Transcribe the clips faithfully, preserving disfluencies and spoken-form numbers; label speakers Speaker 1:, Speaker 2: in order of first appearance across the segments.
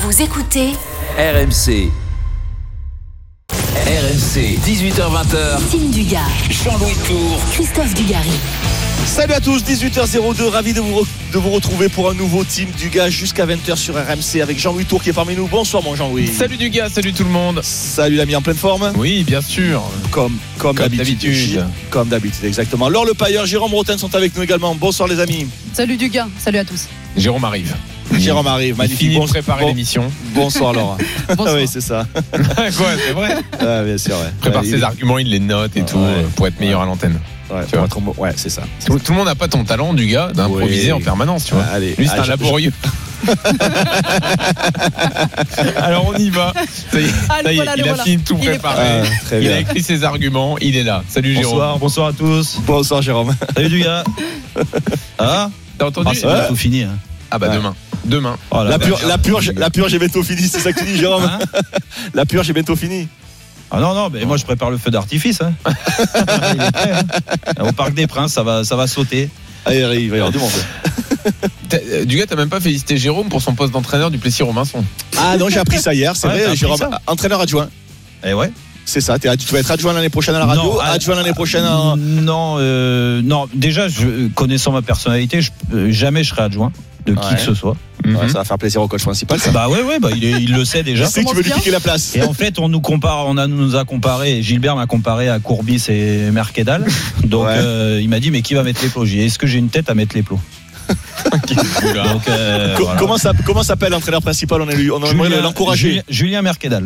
Speaker 1: Vous écoutez
Speaker 2: R M C. R M C, dix-huit heures vingt.
Speaker 1: Tim Dugas,
Speaker 2: Jean-Louis Tour,
Speaker 1: Christophe Dugarry.
Speaker 3: Salut à tous, dix-huit heures deux, ravi de vous, re- de vous retrouver pour un nouveau Team Dugas jusqu'à vingt heures sur R M C avec Jean-Louis Tour qui est parmi nous. Bonsoir mon Jean-Louis.
Speaker 4: Salut Dugas, salut tout le monde.
Speaker 3: Salut l'ami, en pleine forme.
Speaker 4: Oui, bien sûr.
Speaker 3: Comme, comme,
Speaker 4: Comme
Speaker 3: d'habitude.
Speaker 4: d'habitude.
Speaker 3: Comme d'habitude, exactement. Laure Le Pailleur, Jérôme Roten sont avec nous également. Bonsoir les amis.
Speaker 5: Salut Dugas, salut à tous.
Speaker 4: Jérôme arrive.
Speaker 3: Jérôme arrive, magnifique.
Speaker 4: Fini
Speaker 3: Bon-
Speaker 4: de préparer
Speaker 3: bon-
Speaker 4: l'émission.
Speaker 3: Bonsoir Laure.
Speaker 5: Bonsoir.
Speaker 3: Ah oui, c'est ça.
Speaker 4: Quoi, c'est vrai.
Speaker 3: Ah, bien sûr, ouais.
Speaker 4: Prépare
Speaker 3: Ouais,
Speaker 4: ses
Speaker 3: il-
Speaker 4: arguments, il les note et
Speaker 3: Ouais.
Speaker 4: tout euh, pour être meilleur à l'antenne.
Speaker 3: Ouais,
Speaker 4: Tu vois.
Speaker 3: pour être- ouais, c'est ça.
Speaker 4: Tout, tout le monde n'a pas ton talent, Dugas, d'improviser
Speaker 3: Oui.
Speaker 4: en permanence, tu vois.
Speaker 3: Ah, allez,
Speaker 4: Lui, c'est
Speaker 3: ah,
Speaker 4: un
Speaker 3: je-
Speaker 4: laborieux. Alors on y va. Ça y est,
Speaker 5: Ah, le
Speaker 4: ça y est,
Speaker 5: voilà, le
Speaker 4: il a
Speaker 5: voilà.
Speaker 4: fini de tout
Speaker 5: Il est
Speaker 4: préparer.
Speaker 3: Ah, très
Speaker 4: Il
Speaker 3: bien.
Speaker 4: a écrit ses arguments, il est là. Salut Jérôme.
Speaker 6: Bonsoir, bonsoir à tous.
Speaker 3: Bonsoir Jérôme.
Speaker 6: Salut du gars. Ah,
Speaker 4: T'as entendu
Speaker 6: ah c'est
Speaker 3: Ouais.
Speaker 6: bientôt fini. Hein.
Speaker 4: Ah bah
Speaker 3: Ouais.
Speaker 4: demain. Demain.
Speaker 6: Oh,
Speaker 3: La,
Speaker 6: bah,
Speaker 3: purge,
Speaker 6: merde.
Speaker 3: la, purge, la purge est bientôt finie, c'est ça que tu dis Jérôme.
Speaker 6: Hein
Speaker 3: La purge est bientôt finie.
Speaker 6: Ah non, non, mais moi je prépare le feu d'artifice. Hein. Il est prêt, hein. Au Parc des Princes, ça va, ça va sauter.
Speaker 3: Ah, il va y avoir du monde.
Speaker 4: T'as- euh, Dugas, t'as même pas félicité Jérôme pour son poste d'entraîneur du Plessis-Robinson.
Speaker 3: Ah non, j'ai appris ça hier, c'est
Speaker 6: Ouais, t'as
Speaker 3: vrai,
Speaker 6: appris
Speaker 3: Jérôme,
Speaker 6: ça
Speaker 3: entraîneur adjoint.
Speaker 6: Eh ouais.
Speaker 3: C'est ça, t'es- tu vas être adjoint l'année prochaine à la radio,
Speaker 6: Non, ah,
Speaker 3: adjoint l'année prochaine en...
Speaker 6: Non, euh, non. Déjà, je, connaissant ma personnalité, je, euh, jamais je serai adjoint de qui
Speaker 3: Ouais.
Speaker 6: que ce soit.
Speaker 3: Ouais, ça va faire plaisir au coach principal. Ça.
Speaker 6: Bah ouais, ouais, bah il, est- il le sait
Speaker 3: Je
Speaker 6: déjà.
Speaker 3: sais que tu veux lui
Speaker 5: Commence
Speaker 3: piquer la place.
Speaker 6: Et en fait, on nous compare, on a, nous a comparé, Gilbert m'a comparé à Courbis et Mercadal. Donc,
Speaker 3: Ouais.
Speaker 6: euh, il m'a dit, mais qui va mettre les plots? J'ai dit, est-ce que j'ai une tête à mettre les plots? Donc, euh,
Speaker 3: Co-
Speaker 6: voilà.
Speaker 3: Comment ça, comment s'appelle l'entraîneur principal? On, est lui- on aimerait
Speaker 6: Julien-
Speaker 3: l'encourager.
Speaker 6: Julien, Julien Mercadal.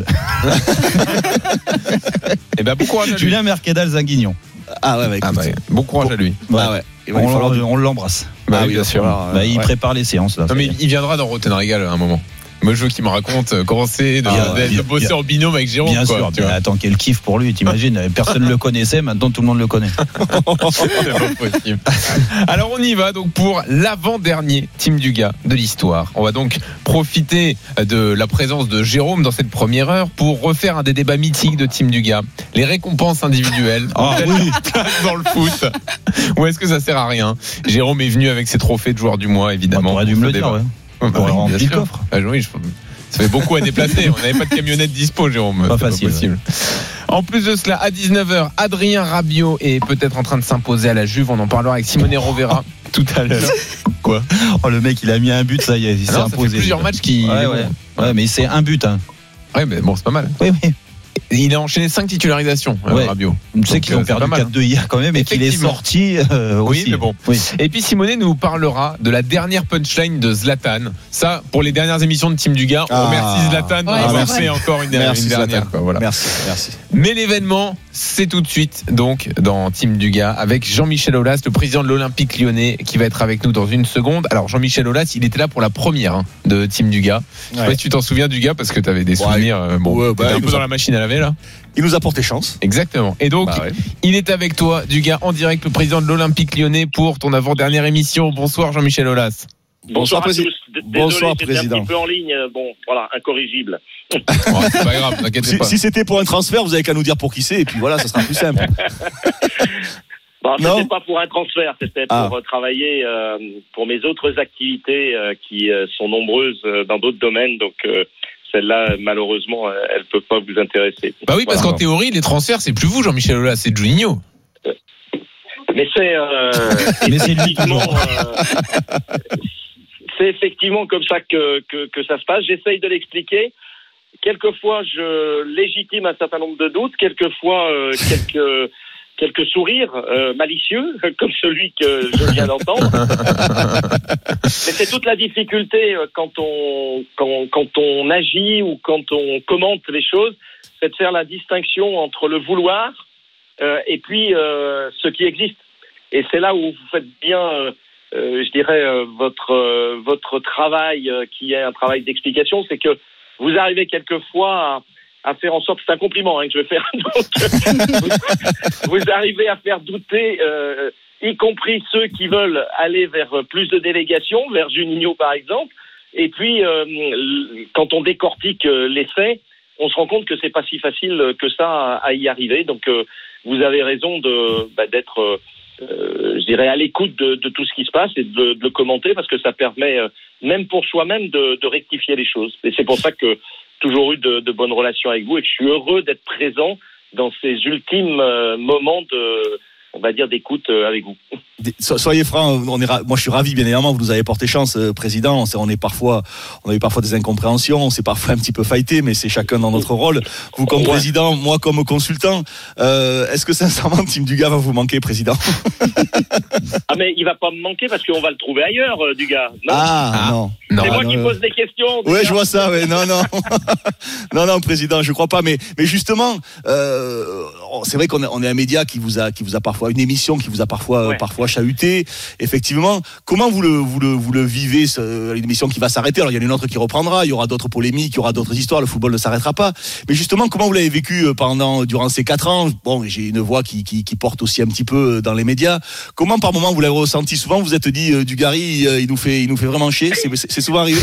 Speaker 4: Et bah bon courage à lui.
Speaker 6: Julien Mercadal Zaguignon.
Speaker 3: Ah ouais, bah, écoute.
Speaker 4: Ah bah, bon courage à lui.
Speaker 3: Ah ouais. Il va lui
Speaker 6: On,
Speaker 3: falloir du-
Speaker 6: on l'embrasse.
Speaker 4: Bah
Speaker 3: Ah
Speaker 4: oui,
Speaker 3: oui,
Speaker 4: bien
Speaker 3: il va
Speaker 4: sûr.
Speaker 3: falloir, euh,
Speaker 6: Bah, il
Speaker 3: ouais.
Speaker 6: prépare les séances là.
Speaker 4: Non mais il viendra dans Rotten Régal à un moment. Moi je veux qu'il me raconte euh, comment c'est de,
Speaker 6: Ah,
Speaker 4: de- de
Speaker 6: bien-
Speaker 4: bosser
Speaker 6: bien-
Speaker 4: en binôme avec Jérôme.
Speaker 6: Bien
Speaker 4: quoi,
Speaker 6: sûr.
Speaker 4: tu
Speaker 6: Mais
Speaker 4: vois.
Speaker 6: attends, quel kiff pour lui, t'imagines? Personne ne le connaissait, maintenant tout le monde le connaît.
Speaker 4: C'est pas possible. Alors on y va donc pour l'avant-dernier Team Dugas de l'histoire. On va donc profiter de la présence de Jérôme dans cette première heure pour refaire un des débats mythiques de Team Dugas. Les récompenses individuelles.
Speaker 6: Ah
Speaker 4: Quelle place dans le foot. Ou est-ce que ça sert à rien? Jérôme est venu avec ses trophées de joueur du mois évidemment.
Speaker 6: T'aurais dû
Speaker 4: pour
Speaker 6: me
Speaker 4: ce
Speaker 6: le dire,
Speaker 4: débat.
Speaker 6: ouais.
Speaker 4: Ouais, bah
Speaker 6: T'aurais
Speaker 4: oui,
Speaker 6: rempli
Speaker 4: bien
Speaker 6: le
Speaker 4: sûr.
Speaker 6: coffre.
Speaker 4: Ah oui, je- ça fait beaucoup à déplacer. On n'avait pas de camionnette dispo, Jérôme.
Speaker 6: Pas
Speaker 4: C'est
Speaker 6: facile,
Speaker 4: possible. En plus de cela, à dix-neuf heures, Adrien Rabiot est peut-être en train de s'imposer à la Juve. On en parlera avec Simone Rovera tout à l'heure. Quoi?
Speaker 6: Oh, le mec, il a mis un but, ça y est, il s'est
Speaker 4: Ah non, ça fait
Speaker 6: imposé.
Speaker 4: plusieurs matchs qui.
Speaker 6: Ouais, ouais. Ouais, mais c'est un but, hein.
Speaker 4: Ouais, mais bon, c'est pas mal.
Speaker 6: Oui, oui.
Speaker 4: Il a enchaîné cinq titularisations, euh,
Speaker 6: Ouais.
Speaker 4: Rabiot.
Speaker 6: Tu sais
Speaker 4: Donc,
Speaker 6: qu'ils
Speaker 4: euh,
Speaker 6: ont
Speaker 4: c'est
Speaker 6: perdu
Speaker 4: pas mal,
Speaker 6: quatre deux hier quand même et qu'il est
Speaker 4: Effectivement.
Speaker 6: sorti euh,
Speaker 4: Oui,
Speaker 6: aussi.
Speaker 4: mais bon.
Speaker 6: Oui.
Speaker 4: Et puis Simone nous parlera de la dernière punchline de Zlatan. Ça, pour les dernières émissions de Team Dugas, on
Speaker 3: Ah.
Speaker 4: remercie Zlatan
Speaker 5: Ouais,
Speaker 4: d'avoir
Speaker 5: c'est
Speaker 4: fait
Speaker 5: vrai.
Speaker 4: encore une,
Speaker 3: Merci
Speaker 4: une
Speaker 3: Zlatan.
Speaker 4: dernière. Quoi, voilà.
Speaker 3: Merci, merci.
Speaker 4: Mais l'événement, c'est tout de suite donc dans Team Dugas avec Jean-Michel Aulas, le président de l'Olympique Lyonnais, qui va être avec nous dans une seconde. Alors Jean-Michel Aulas, il était là pour la première hein, de Team Dugas. Je sais
Speaker 3: Ouais.
Speaker 4: pas si tu t'en souviens Dugas parce que tu avais des
Speaker 3: Ouais.
Speaker 4: souvenirs. euh, bon,
Speaker 3: Ouais, bah,
Speaker 4: t'étais un
Speaker 3: il
Speaker 4: peu
Speaker 3: nous
Speaker 4: dans
Speaker 3: a-
Speaker 4: la machine à laver là.
Speaker 3: Il nous a porté chance.
Speaker 4: Exactement. Et donc,
Speaker 3: Bah ouais.
Speaker 4: il est avec toi, Dugas, en direct, le président de l'Olympique Lyonnais pour ton avant-dernière émission. Bonsoir Jean-Michel Aulas.
Speaker 3: Bonsoir,
Speaker 7: à
Speaker 3: président.
Speaker 7: tous. D- Désolé,
Speaker 3: Bonsoir,
Speaker 7: j'étais
Speaker 3: président.
Speaker 7: un petit peu en ligne. euh, Bon, voilà, incorrigible.
Speaker 4: Oh, c'est pas grave, t'inquiète
Speaker 3: Si,
Speaker 4: pas.
Speaker 3: si c'était pour un transfert, vous avez qu'à nous dire pour qui c'est, et puis voilà, ça sera plus simple.
Speaker 7: Bon,
Speaker 3: Non.
Speaker 7: c'était pas pour un transfert, c'était
Speaker 3: Ah.
Speaker 7: pour euh, travailler euh, pour mes autres activités euh, qui euh, sont nombreuses euh, dans d'autres domaines. Donc, euh, celle-là, malheureusement, euh, elle peut pas vous intéresser.
Speaker 4: Bah oui, parce
Speaker 7: Voilà.
Speaker 4: qu'en théorie, les transferts, c'est plus vous, Jean-Michel Aulas, c'est Juninho.
Speaker 7: Mais c'est euh,
Speaker 6: Mais c'est lui
Speaker 7: effectivement,
Speaker 6: toujours.
Speaker 7: euh, c'est effectivement comme ça que, que, que ça se passe. J'essaye de l'expliquer. Quelquefois, je légitime un certain nombre de doutes. Quelquefois, euh, quelques quelques sourires euh, malicieux, comme celui que je viens d'entendre. Mais c'est toute la difficulté euh, quand on quand, quand on agit ou quand on commente les choses, c'est de faire la distinction entre le vouloir euh, et puis euh, ce qui existe. Et c'est là où vous faites bien, euh, euh, je dirais, euh, votre euh, votre travail euh, qui est un travail d'explication, c'est que vous arrivez quelquefois à, à faire en sorte, c'est un compliment hein, que je vais faire, donc, vous, vous arrivez à faire douter, euh, y compris ceux qui veulent aller vers plus de délégations, vers Juninho par exemple. Et puis, euh, quand on décortique les faits, on se rend compte que c'est pas si facile que ça à, à y arriver. Donc, euh, vous avez raison de bah, d'être, euh, je dirais, à l'écoute de, de tout ce qui se passe et de, de le commenter parce que ça permet même pour soi-même, de, de rectifier les choses. Et c'est pour ça que toujours eu de, de bonnes relations avec vous et que je suis heureux d'être présent dans ces ultimes euh, moments de, on va dire, d'écoute euh, avec vous.
Speaker 3: So, soyez francs, on est ra- moi je suis ravi bien évidemment, vous nous avez porté chance, euh, président. On, sait, on est parfois, on a eu parfois des incompréhensions, on s'est parfois un petit peu fighté, mais c'est chacun dans notre rôle. Vous comme
Speaker 7: Ouais.
Speaker 3: président, moi comme consultant. Euh, est-ce que sincèrement, Team Dugas va vous manquer, président?
Speaker 7: Ah mais il va pas me manquer parce qu'on va le trouver ailleurs, euh, du gars. Non,
Speaker 3: Ah,
Speaker 4: Ah.
Speaker 3: non.
Speaker 4: Non,
Speaker 7: c'est moi
Speaker 3: non,
Speaker 7: qui
Speaker 3: non.
Speaker 7: pose des questions.
Speaker 3: Ouais,
Speaker 7: Dugas.
Speaker 3: je vois ça. Ouais, non, non, non, non, président, je crois pas. Mais, mais justement, euh, c'est vrai qu'on est, on est un média qui vous a, qui vous a parfois une émission qui vous a parfois,
Speaker 7: Ouais.
Speaker 3: parfois chahuté. Effectivement, comment vous le, vous le, vous le vivez, ce, une émission qui va s'arrêter? Alors, il y en a une autre qui reprendra. Il y aura d'autres polémiques, il y aura d'autres histoires. Le football ne s'arrêtera pas. Mais justement, comment vous l'avez vécu pendant, durant ces quatre ans? Bon, j'ai une voix qui, qui, qui porte aussi un petit peu dans les médias. Comment, par moment, vous l'avez ressenti? Souvent, vous vous êtes dit, euh, Dugarry, euh, il nous fait, il nous fait vraiment chier. C'est, c'est souvent arrivé.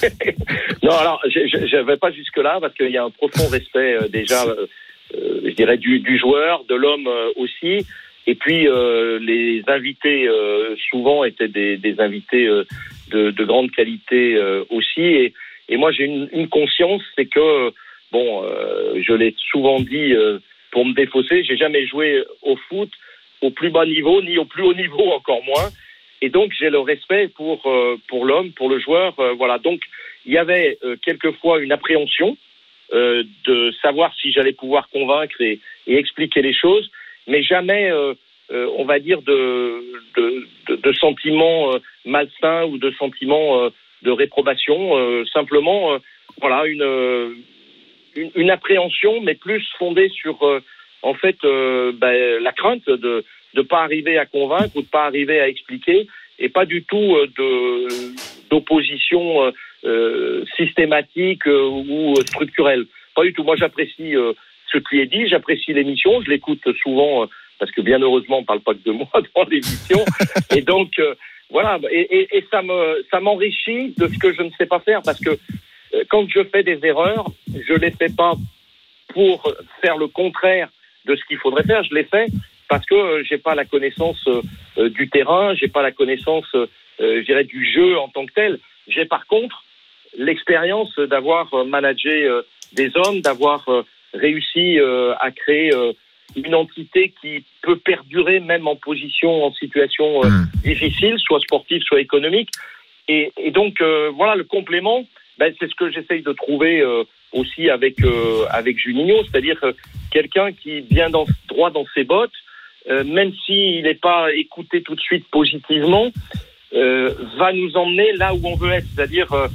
Speaker 7: Non, alors, je je vais pas jusque-là parce qu'il y a un profond respect euh, déjà, euh, euh, je dirais, du, du joueur, de l'homme euh, aussi. Et puis, euh, les invités, euh, souvent, étaient des, des invités euh, de, de grande qualité euh, aussi. Et, et moi, j'ai une, une conscience, c'est que, bon, euh, je l'ai souvent dit euh, pour me défausser, j'ai jamais joué au foot au plus bas niveau, ni au plus haut niveau, encore moins. Et donc, j'ai le respect pour, euh, pour l'homme, pour le joueur. Euh, voilà. Donc, il y avait euh, quelquefois une appréhension euh, de savoir si j'allais pouvoir convaincre et, et expliquer les choses, mais jamais, euh, euh, on va dire, de, de, de, de sentiments euh, malsains ou de sentiments euh, de réprobation. Euh, simplement, euh, voilà, une, euh, une, une appréhension, mais plus fondée sur, euh, en fait, euh, ben, la crainte de de pas arriver à convaincre ou de pas arriver à expliquer, et pas du tout euh, de d'opposition euh, euh, systématique euh, ou structurelle. Pas du tout. Moi, j'apprécie euh, ce qui est dit, j'apprécie l'émission, je l'écoute souvent euh, parce que bien heureusement, on parle pas que de moi dans l'émission, et donc euh, voilà. Et, et, et ça me ça m'enrichit de ce que je ne sais pas faire, parce que euh, quand je fais des erreurs, je les fais pas pour faire le contraire de ce qu'il faudrait faire. Je les fais parce que euh, j'ai pas la connaissance euh, du terrain, j'ai pas la connaissance, euh, je dirais, du jeu en tant que tel. J'ai par contre l'expérience d'avoir euh, managé euh, des hommes, d'avoir euh, réussi euh, à créer euh, une entité qui peut perdurer même en position, en situation euh,
Speaker 4: Mmh.
Speaker 7: difficile, soit sportive, soit économique. Et, et donc euh, voilà, le complément, ben, c'est ce que j'essaye de trouver euh, aussi avec euh, avec Juninho, c'est-à-dire euh, quelqu'un qui vient dans, droit dans ses bottes. Euh, même s'il n'est pas écouté tout de suite positivement, euh, va nous emmener là où on veut être, c'est-à-dire euh,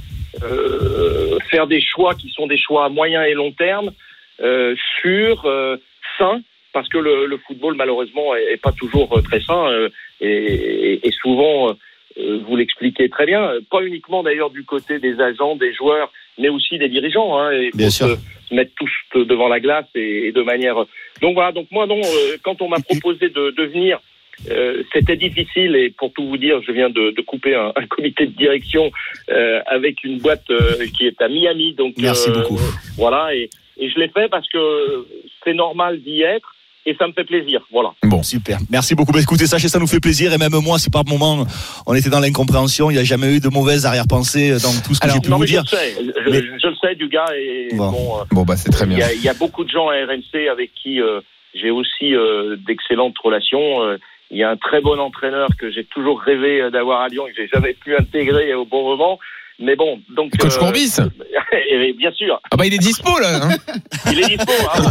Speaker 7: euh, faire des choix qui sont des choix à moyen et long terme, euh, sûrs, euh, sains, parce que le, le football malheureusement est, est pas toujours euh, très sain euh, et, et, et souvent, euh, vous l'expliquez très bien, pas uniquement d'ailleurs du côté des agents, des joueurs, mais aussi des dirigeants. Hein, et
Speaker 3: Bien sûr.
Speaker 7: Se mettre tous devant la glace et, et de manière. Donc voilà. Donc moi non. Euh, quand on m'a proposé de, de venir, euh, c'était difficile. Et pour tout vous dire, je viens de, de couper un, un comité de direction euh, avec une boîte euh, qui est à Miami. Donc
Speaker 3: Merci
Speaker 7: euh,
Speaker 3: beaucoup.
Speaker 7: Voilà. Et, et je l'ai fait parce que c'est normal d'y être. Et ça me fait plaisir, voilà.
Speaker 3: Bon, super. Merci beaucoup. Bah, écoutez, sachez, ça nous fait plaisir. Et même moi, si par moment on était dans l'incompréhension, il n'y a jamais eu de mauvaise arrière-pensée dans tout ce que
Speaker 4: Alors,
Speaker 3: j'ai pu
Speaker 7: Non,
Speaker 3: vous
Speaker 7: mais
Speaker 3: dire.
Speaker 7: je le sais, je,
Speaker 3: Mais-
Speaker 7: je le sais du gars. Et
Speaker 3: Bon.
Speaker 7: bon, euh,
Speaker 4: Bon, bah, c'est très
Speaker 7: il
Speaker 4: bien.
Speaker 7: y, a, il y a beaucoup de gens à R M C avec qui euh, j'ai aussi euh, d'excellentes relations. Euh, il y a un très bon entraîneur que j'ai toujours rêvé d'avoir à Lyon et que j'ai jamais pu intégrer au bon moment. Mais bon, donc.
Speaker 4: Coach Courbis.
Speaker 7: Et bien sûr,
Speaker 4: Ah bah il est dispo là. Hein.
Speaker 7: il est dispo. Hein.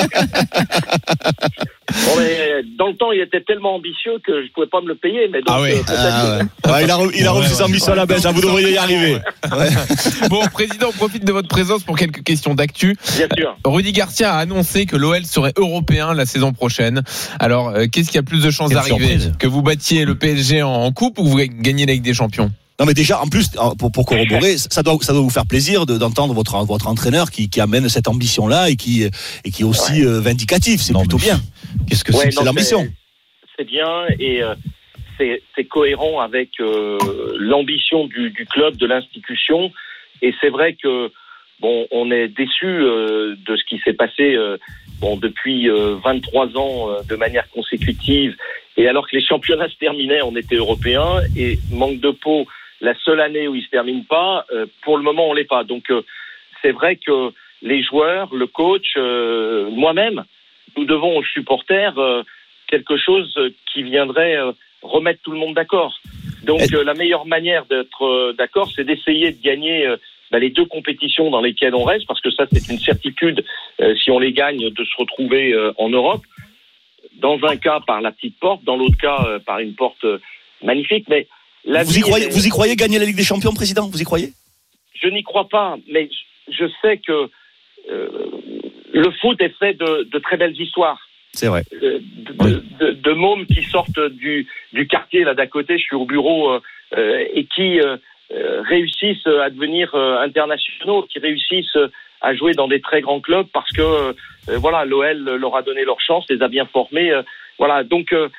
Speaker 7: Bon, mais dans le temps, il était tellement ambitieux que je pouvais pas me le payer. Mais donc,
Speaker 4: Ah ouais.
Speaker 7: euh, peut-être
Speaker 3: Ah,
Speaker 7: que-
Speaker 3: ouais. Ouais, il a, re- il a revu ses ambitions à la baisse. Vous devriez y arriver.
Speaker 4: Bon, président, on profite de votre présence pour quelques questions d'actu.
Speaker 7: Bien sûr.
Speaker 4: Rudy Garcia a annoncé que l'O L serait européen la saison prochaine. Alors, euh, qu'est-ce qui a plus de chances
Speaker 6: Quelle
Speaker 4: d'arriver?
Speaker 6: surprise.
Speaker 4: Que vous battiez le P S G en, en coupe ou vous gagnez la Ligue des Champions?
Speaker 3: Non, mais déjà, en plus, pour, pour corroborer, ça doit, ça doit vous faire plaisir de, d'entendre votre, votre entraîneur qui, qui amène cette ambition-là et qui, et qui est aussi euh, vindicatif. C'est
Speaker 6: Non,
Speaker 3: plutôt
Speaker 6: mais
Speaker 3: bien.
Speaker 6: Qu'est-ce que
Speaker 7: Ouais,
Speaker 6: c'est que
Speaker 7: non,
Speaker 3: c'est l'ambition.
Speaker 7: c'est- C'est bien et euh, c'est, c'est cohérent avec euh, l'ambition du, du club, de l'institution. Et c'est vrai que bon, on est déçu euh, de ce qui s'est passé euh, bon depuis euh, vingt-trois ans euh, de manière consécutive. Et alors que les championnats se terminaient, on était européens et manque de peau. la seule année où il se termine pas, euh, pour le moment on l'est pas. Donc euh, c'est vrai que les joueurs, le coach, euh, moi-même, nous devons aux supporters euh, quelque chose qui viendrait euh, remettre tout le monde d'accord. Donc euh, la meilleure manière d'être euh, d'accord, c'est d'essayer de gagner euh, bah, les deux compétitions dans lesquelles on reste, parce que ça c'est une certitude, euh, si on les gagne, de se retrouver euh, en Europe. Dans un cas par la petite porte, dans l'autre cas euh, par une porte euh, magnifique. Mais la
Speaker 3: vous y croyez,
Speaker 7: est...
Speaker 3: vous y croyez gagner la Ligue des Champions, président? Vous y croyez?
Speaker 7: Je n'y crois pas, mais je sais que euh, le foot est fait de, de très belles histoires.
Speaker 3: C'est vrai.
Speaker 7: De, de, de, de mômes qui sortent du, du quartier là d'à côté, je suis au bureau, euh, et qui euh, réussissent à devenir euh, internationaux, qui réussissent à jouer dans des très grands clubs parce que euh, voilà, l'O L leur a donné leur chance, les a bien formés. Euh, voilà, donc euh,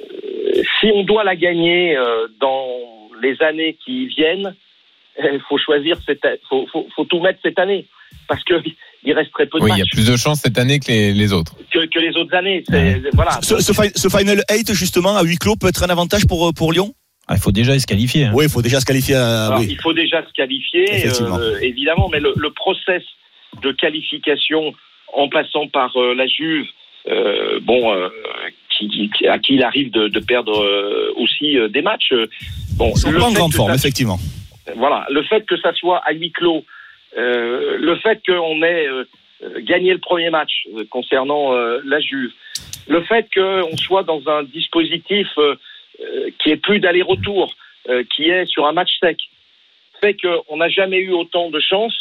Speaker 7: si on doit la gagner euh, dans les années qui viennent, il faut choisir cette, faut, faut, faut tout mettre cette année parce que il reste très peu de
Speaker 4: oui,
Speaker 7: matchs.
Speaker 4: Il y a plus de chance cette année que les, les autres.
Speaker 7: Que, que les autres années. C'est, ouais. Voilà.
Speaker 3: Ce, ce, ce Final huit, justement, à huis clos, peut être un avantage pour, pour Lyon?
Speaker 6: Ah, il faut déjà se qualifier. Hein.
Speaker 3: Oui, il faut déjà se qualifier. À...
Speaker 7: Alors,
Speaker 3: oui.
Speaker 7: Il faut déjà se qualifier, euh, évidemment, mais le, le process de qualification en passant par euh, la Juve, euh, bon, euh, qui, qui, à qui il arrive de, de perdre euh, aussi euh, des matchs. Euh, bon,
Speaker 3: Ils sont pas en grande forme, ça, effectivement.
Speaker 7: Voilà, le fait que ça soit à huis clos, euh, le fait qu'on ait euh, gagné le premier match euh, concernant euh, la Juve, le fait qu'on soit dans un dispositif euh, euh, qui est plus d'aller-retour, euh, qui est sur un match sec, fait qu'on n'a jamais eu autant de chance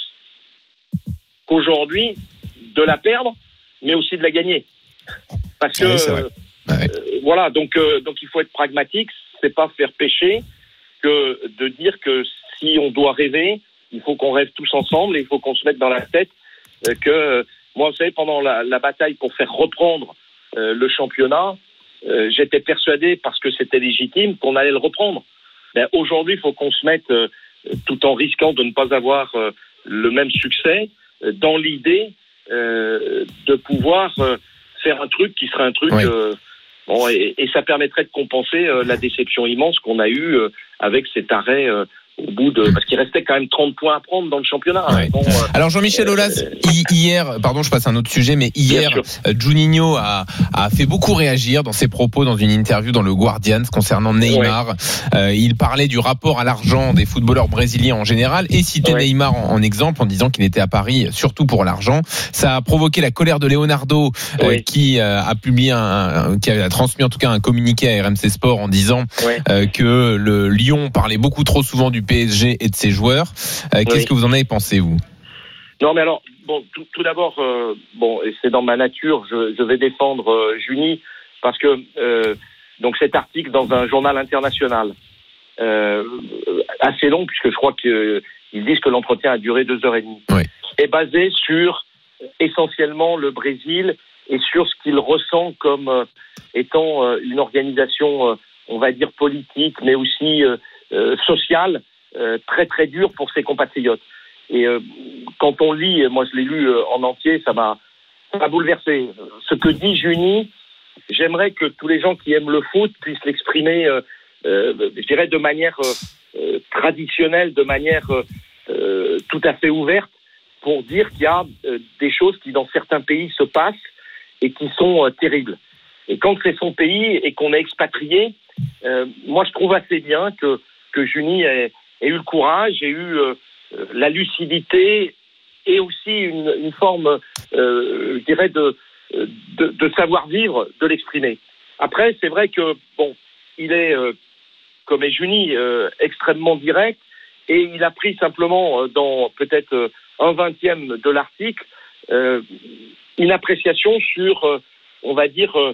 Speaker 7: qu'aujourd'hui de la perdre, mais aussi de la gagner. Parce que,
Speaker 3: oui,
Speaker 7: euh, euh, voilà, donc, euh, donc il faut être pragmatique, c'est pas faire pécher que de dire que si on doit rêver, il faut qu'on rêve tous ensemble et il faut qu'on se mette dans la tête euh, que, euh, moi, vous savez, pendant la, la bataille pour faire reprendre euh, le championnat, euh, j'étais persuadé, parce que c'était légitime, qu'on allait le reprendre. Ben, aujourd'hui, il faut qu'on se mette, euh, tout en risquant de ne pas avoir euh, le même succès, euh, dans l'idée euh, de pouvoir euh, faire un truc qui serait un truc...
Speaker 4: Oui.
Speaker 7: Euh, bon, et, et ça permettrait de compenser euh, la déception immense qu'on a eue euh, avec cet arrêt euh, au bout de... Parce qu'il restait quand même trente points à prendre dans le championnat.
Speaker 4: Ouais.
Speaker 7: Bon, euh,
Speaker 4: Alors Jean-Michel Aulas, euh, hier, pardon, je passe à un autre sujet, mais hier, Juninho a, a fait beaucoup réagir dans ses propos dans une interview dans le Guardian concernant Neymar. Ouais. Euh, il parlait du rapport à l'argent des footballeurs brésiliens en général et citait ouais. Neymar en, en exemple en disant qu'il était à Paris surtout pour l'argent. Ça a provoqué la colère de Leonardo euh, ouais. qui euh, a publié un, un, qui a transmis en tout cas un communiqué à R M C Sport en disant ouais. euh, que le Lyon parlait beaucoup trop souvent du P S G et de ses joueurs. Euh, qu'est-ce oui. que vous en avez pensé, vous?
Speaker 7: Non, mais alors, bon, tout, tout d'abord, euh, bon, et c'est dans ma nature, je, je vais défendre euh, Juni, parce que euh, donc cet article dans un journal international, euh, assez long, puisque je crois qu'ils disent que l'entretien a duré deux heures et demie, oui. est basé sur essentiellement le Brésil et sur ce qu'il ressent comme euh, étant euh, une organisation, euh, on va dire politique, mais aussi euh, euh, sociale, Euh, très très dur pour ses compatriotes. Et euh, quand on lit, moi je l'ai lu euh, en entier, ça m'a, ça m'a bouleversé. Ce que dit Juni, j'aimerais que tous les gens qui aiment le foot puissent l'exprimer, euh, euh, je dirais de manière euh, euh, traditionnelle, de manière euh, euh, tout à fait ouverte, pour dire qu'il y a euh, des choses qui dans certains pays se passent et qui sont euh, terribles. Et quand c'est son pays et qu'on est expatrié, euh, moi je trouve assez bien que que Juni ait a eu le courage, j'ai eu euh, la lucidité et aussi une, une forme, euh, je dirais, de, de, de savoir-vivre, de l'exprimer. Après, c'est vrai que, bon, il est, euh, comme est Juni, euh, extrêmement direct et il a pris simplement, euh, dans peut-être euh, un vingtième de l'article, euh, une appréciation sur, euh, on va dire, euh,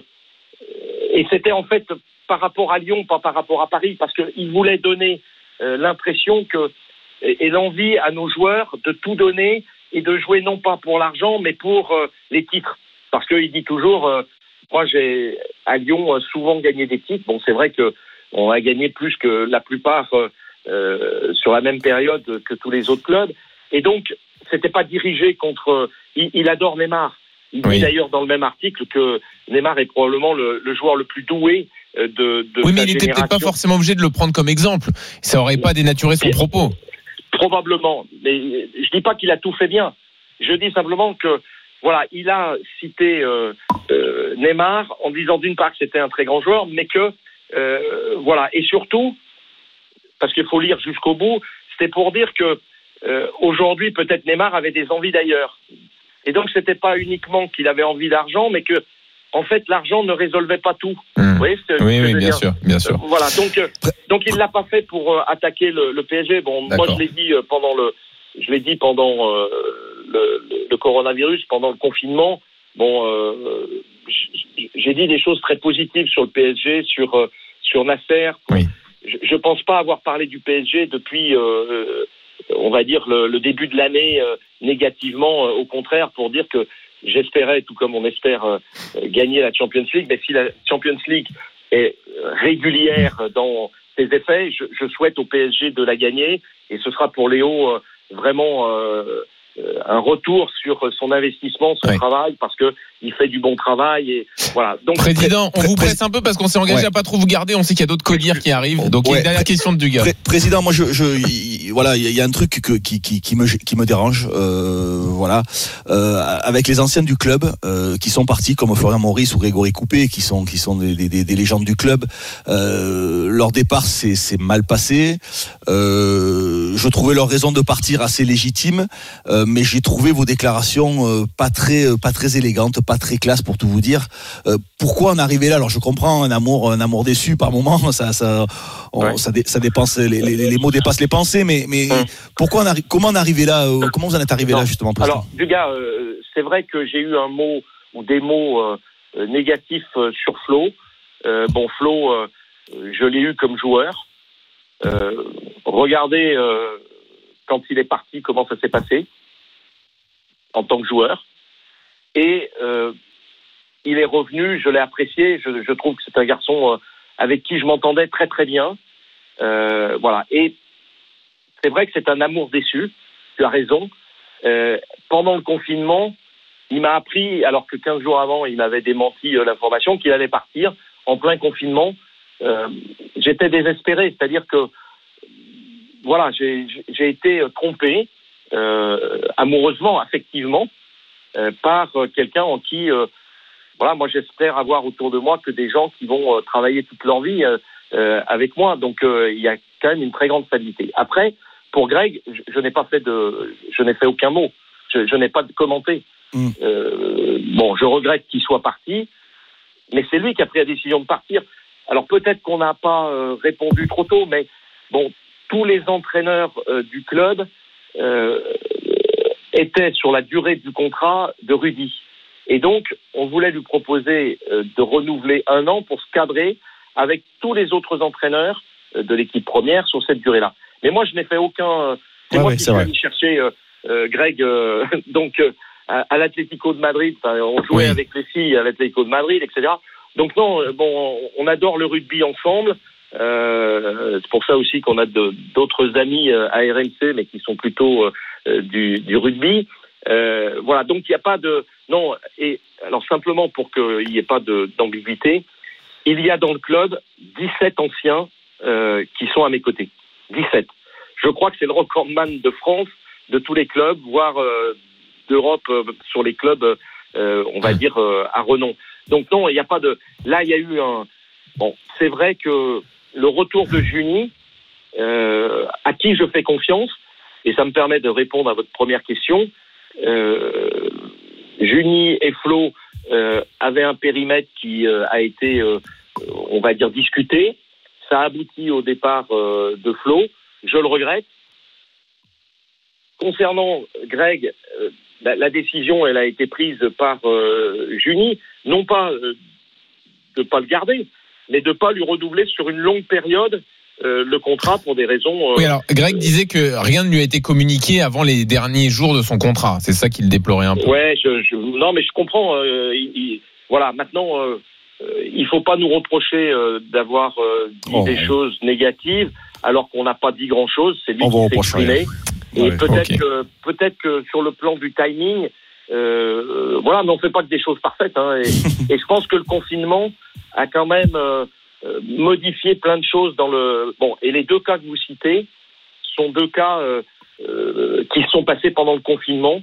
Speaker 7: et c'était en fait par rapport à Lyon, pas par rapport à Paris, parce qu'il voulait donner Euh, l'impression que et, et l'envie à nos joueurs de tout donner et de jouer non pas pour l'argent mais pour euh, les titres, parce qu'il dit toujours euh, moi j'ai à Lyon euh, souvent gagné des titres. Bon, c'est vrai que on a gagné plus que la plupart euh, euh, sur la même période que tous les autres clubs, et donc c'était pas dirigé contre il, il adore Neymar. Il oui. dit d'ailleurs dans le même article que Neymar est probablement le, le joueur le plus doué de, de
Speaker 4: oui, mais
Speaker 7: sa
Speaker 4: il n'était peut-être pas
Speaker 7: génération.
Speaker 4: forcément obligé de le prendre comme exemple. Ça aurait pas dénaturé son propos.
Speaker 7: Probablement, mais je dis pas qu'il a tout fait bien. Je dis simplement que voilà, il a cité euh, euh, Neymar en disant d'une part que c'était un très grand joueur, mais que euh, voilà, et surtout parce qu'il faut lire jusqu'au bout, c'était pour dire que euh, aujourd'hui peut-être Neymar avait des envies d'ailleurs, et donc c'était pas uniquement qu'il avait envie d'argent, mais que en fait l'argent ne résolvait pas tout.
Speaker 4: Mmh.
Speaker 7: Vous voyez ce que
Speaker 4: Oui,
Speaker 7: je
Speaker 4: oui,
Speaker 7: veux
Speaker 4: bien
Speaker 7: dire.
Speaker 4: sûr, bien sûr.
Speaker 7: Euh, voilà, donc euh, donc il l'a pas fait pour euh, attaquer le, le P S G. Bon,
Speaker 4: D'accord.
Speaker 7: moi je l'ai dit euh, pendant le, je l'ai dit pendant euh, le, le, le coronavirus, pendant le confinement. Bon, euh, j'ai dit des choses très positives sur le P S G, sur euh, sur Nasser.
Speaker 4: Oui.
Speaker 7: Je, je pense pas avoir parlé du P S G depuis, euh, on va dire le, le début de l'année euh, négativement. Euh, au contraire, pour dire que j'espérais, tout comme on espère, euh, gagner la Champions League. Mais si la Champions League est régulière dans ses effets, je, je souhaite au P S G de la gagner, et ce sera pour Léo euh, vraiment euh, un retour sur son investissement, son
Speaker 4: ouais.
Speaker 7: travail, parce que il fait du bon travail, et voilà. Donc,
Speaker 4: Président, on
Speaker 3: pré-
Speaker 4: vous
Speaker 3: pré-
Speaker 4: presse un peu parce qu'on s'est engagé
Speaker 3: ouais.
Speaker 4: à pas trop vous garder. On sait qu'il y a d'autres codir qui arrivent. Donc, il y a
Speaker 3: Ouais.
Speaker 4: une dernière question de Dugas.
Speaker 3: Pré- Président, moi, je, je, y- voilà, il y a un truc que, qui, qui, qui me, qui me dérange, euh, voilà, euh, avec les anciens du club euh, qui sont partis, comme Florian Maurice ou Grégory Coupé, qui sont, qui sont des, des, des légendes du club. Euh, leur départ, c'est, c'est mal passé. Euh, je trouvais leur raison de partir assez légitime, euh, mais j'ai trouvé vos déclarations euh, pas très, pas très élégantes, pas très classe, pour tout vous dire. Euh, pourquoi en arriver là? Alors, je comprends un amour, un amour déçu par moment, ça, ça, on,
Speaker 7: Ouais.
Speaker 3: ça, dé, ça dépense, les, les, les mots dépassent les pensées, mais, mais
Speaker 7: Hum.
Speaker 3: pourquoi on arrive, comment en arriver là, euh, comment vous en êtes arrivé
Speaker 7: Non.
Speaker 3: là, justement, président?
Speaker 7: Alors, Dugas, euh, c'est vrai que j'ai eu un mot ou des mots euh, euh, négatifs euh, sur Flo. Euh, bon, Flo, euh, je l'ai eu comme joueur. Euh, regardez euh, quand il est parti, comment ça s'est passé en tant que joueur. Et euh, il est revenu, je l'ai apprécié. Je, je trouve que c'est un garçon euh, avec qui je m'entendais très très bien. Euh, voilà. Et c'est vrai que c'est un amour déçu. Tu as raison. Euh, pendant le confinement, il m'a appris, alors que quinze jours avant, il m'avait démenti euh, l'information, qu'il allait partir en plein confinement. Euh, j'étais désespéré, c'est-à-dire que voilà, j'ai, j'ai été trompé euh, amoureusement, affectivement, euh, par quelqu'un en qui, euh, voilà, moi j'espère avoir autour de moi que des gens qui vont euh, travailler toute leur vie euh, euh, avec moi. Donc euh, il y a quand même une très grande stabilité. Après, pour Greg, je, je n'ai pas fait de, je n'ai fait aucun mot. Je, je n'ai pas commenté.
Speaker 3: Mmh.
Speaker 7: Euh, bon, je regrette qu'il soit parti, mais c'est lui qui a pris la décision de partir. Alors peut-être qu'on n'a pas euh, répondu trop tôt, mais bon, tous les entraîneurs euh, du club euh, étaient sur la durée du contrat de Rudy. Et donc, on voulait lui proposer euh, de renouveler un an pour se cadrer avec tous les autres entraîneurs euh, de l'équipe première sur cette durée-là. Mais moi, je n'ai fait aucun... Euh, c'est
Speaker 6: Ouais,
Speaker 7: moi
Speaker 6: ouais,
Speaker 7: qui
Speaker 6: c'est
Speaker 7: suis
Speaker 6: vrai.
Speaker 7: allé chercher euh, euh, Greg, euh, donc euh, à, à l'Atlético de Madrid. Enfin, on jouait
Speaker 4: Oui.
Speaker 7: avec les filles à l'Atlético de Madrid, et cetera. Donc non, euh, bon, on adore le rugby ensemble. Euh, c'est pour ça aussi qu'on a de, d'autres amis euh, à R M C, mais qui sont plutôt euh, du, du rugby. Euh, voilà, donc il n'y a pas de... Non, et alors simplement pour qu'il n'y ait pas de, d'ambiguïté, il y a dans le club dix-sept anciens euh, qui sont à mes côtés. dix-sept. Je crois que c'est le recordman de France, de tous les clubs, voire euh, d'Europe euh, sur les clubs, euh, on va dire, euh, à renom. Donc non, il n'y a pas de... Là, il y a eu un... Bon, c'est vrai que le retour de Juni, euh, à qui je fais confiance, et ça me permet de répondre à votre première question, euh, Juni et Flo euh, avaient un périmètre qui euh, a été, euh, on va dire, discuté. Ça a abouti au départ euh, de Flo. Je le regrette. Concernant Greg, euh, la, la décision, elle a été prise par euh, Juni, non pas euh, de ne pas le garder, mais de ne pas lui renouveler sur une longue période euh, le contrat pour des raisons... Euh,
Speaker 4: Oui, alors Greg disait que rien ne lui a été communiqué avant les derniers jours de son contrat. C'est ça qu'il déplorait un peu.
Speaker 7: Ouais, je, je, non, mais je comprends. Euh, il, il, voilà, maintenant, euh, euh, il ne faut pas nous reprocher euh, d'avoir euh, dit
Speaker 3: Oh,
Speaker 7: des
Speaker 3: ouais.
Speaker 7: choses négatives alors qu'on n'a pas dit grand-chose. C'est lui
Speaker 3: On va
Speaker 7: qui s'est
Speaker 3: reprocher
Speaker 7: exprimé. Et
Speaker 3: Ouais,
Speaker 7: peut-être,
Speaker 4: ok.
Speaker 7: que, peut-être que sur le plan du timing, euh, voilà, mais on ne fait pas que des choses parfaites. Hein, et, et je pense que le confinement a quand même euh, euh, modifié plein de choses dans le. Bon, et les deux cas que vous citez sont deux cas euh, euh, qui se sont passés pendant le confinement.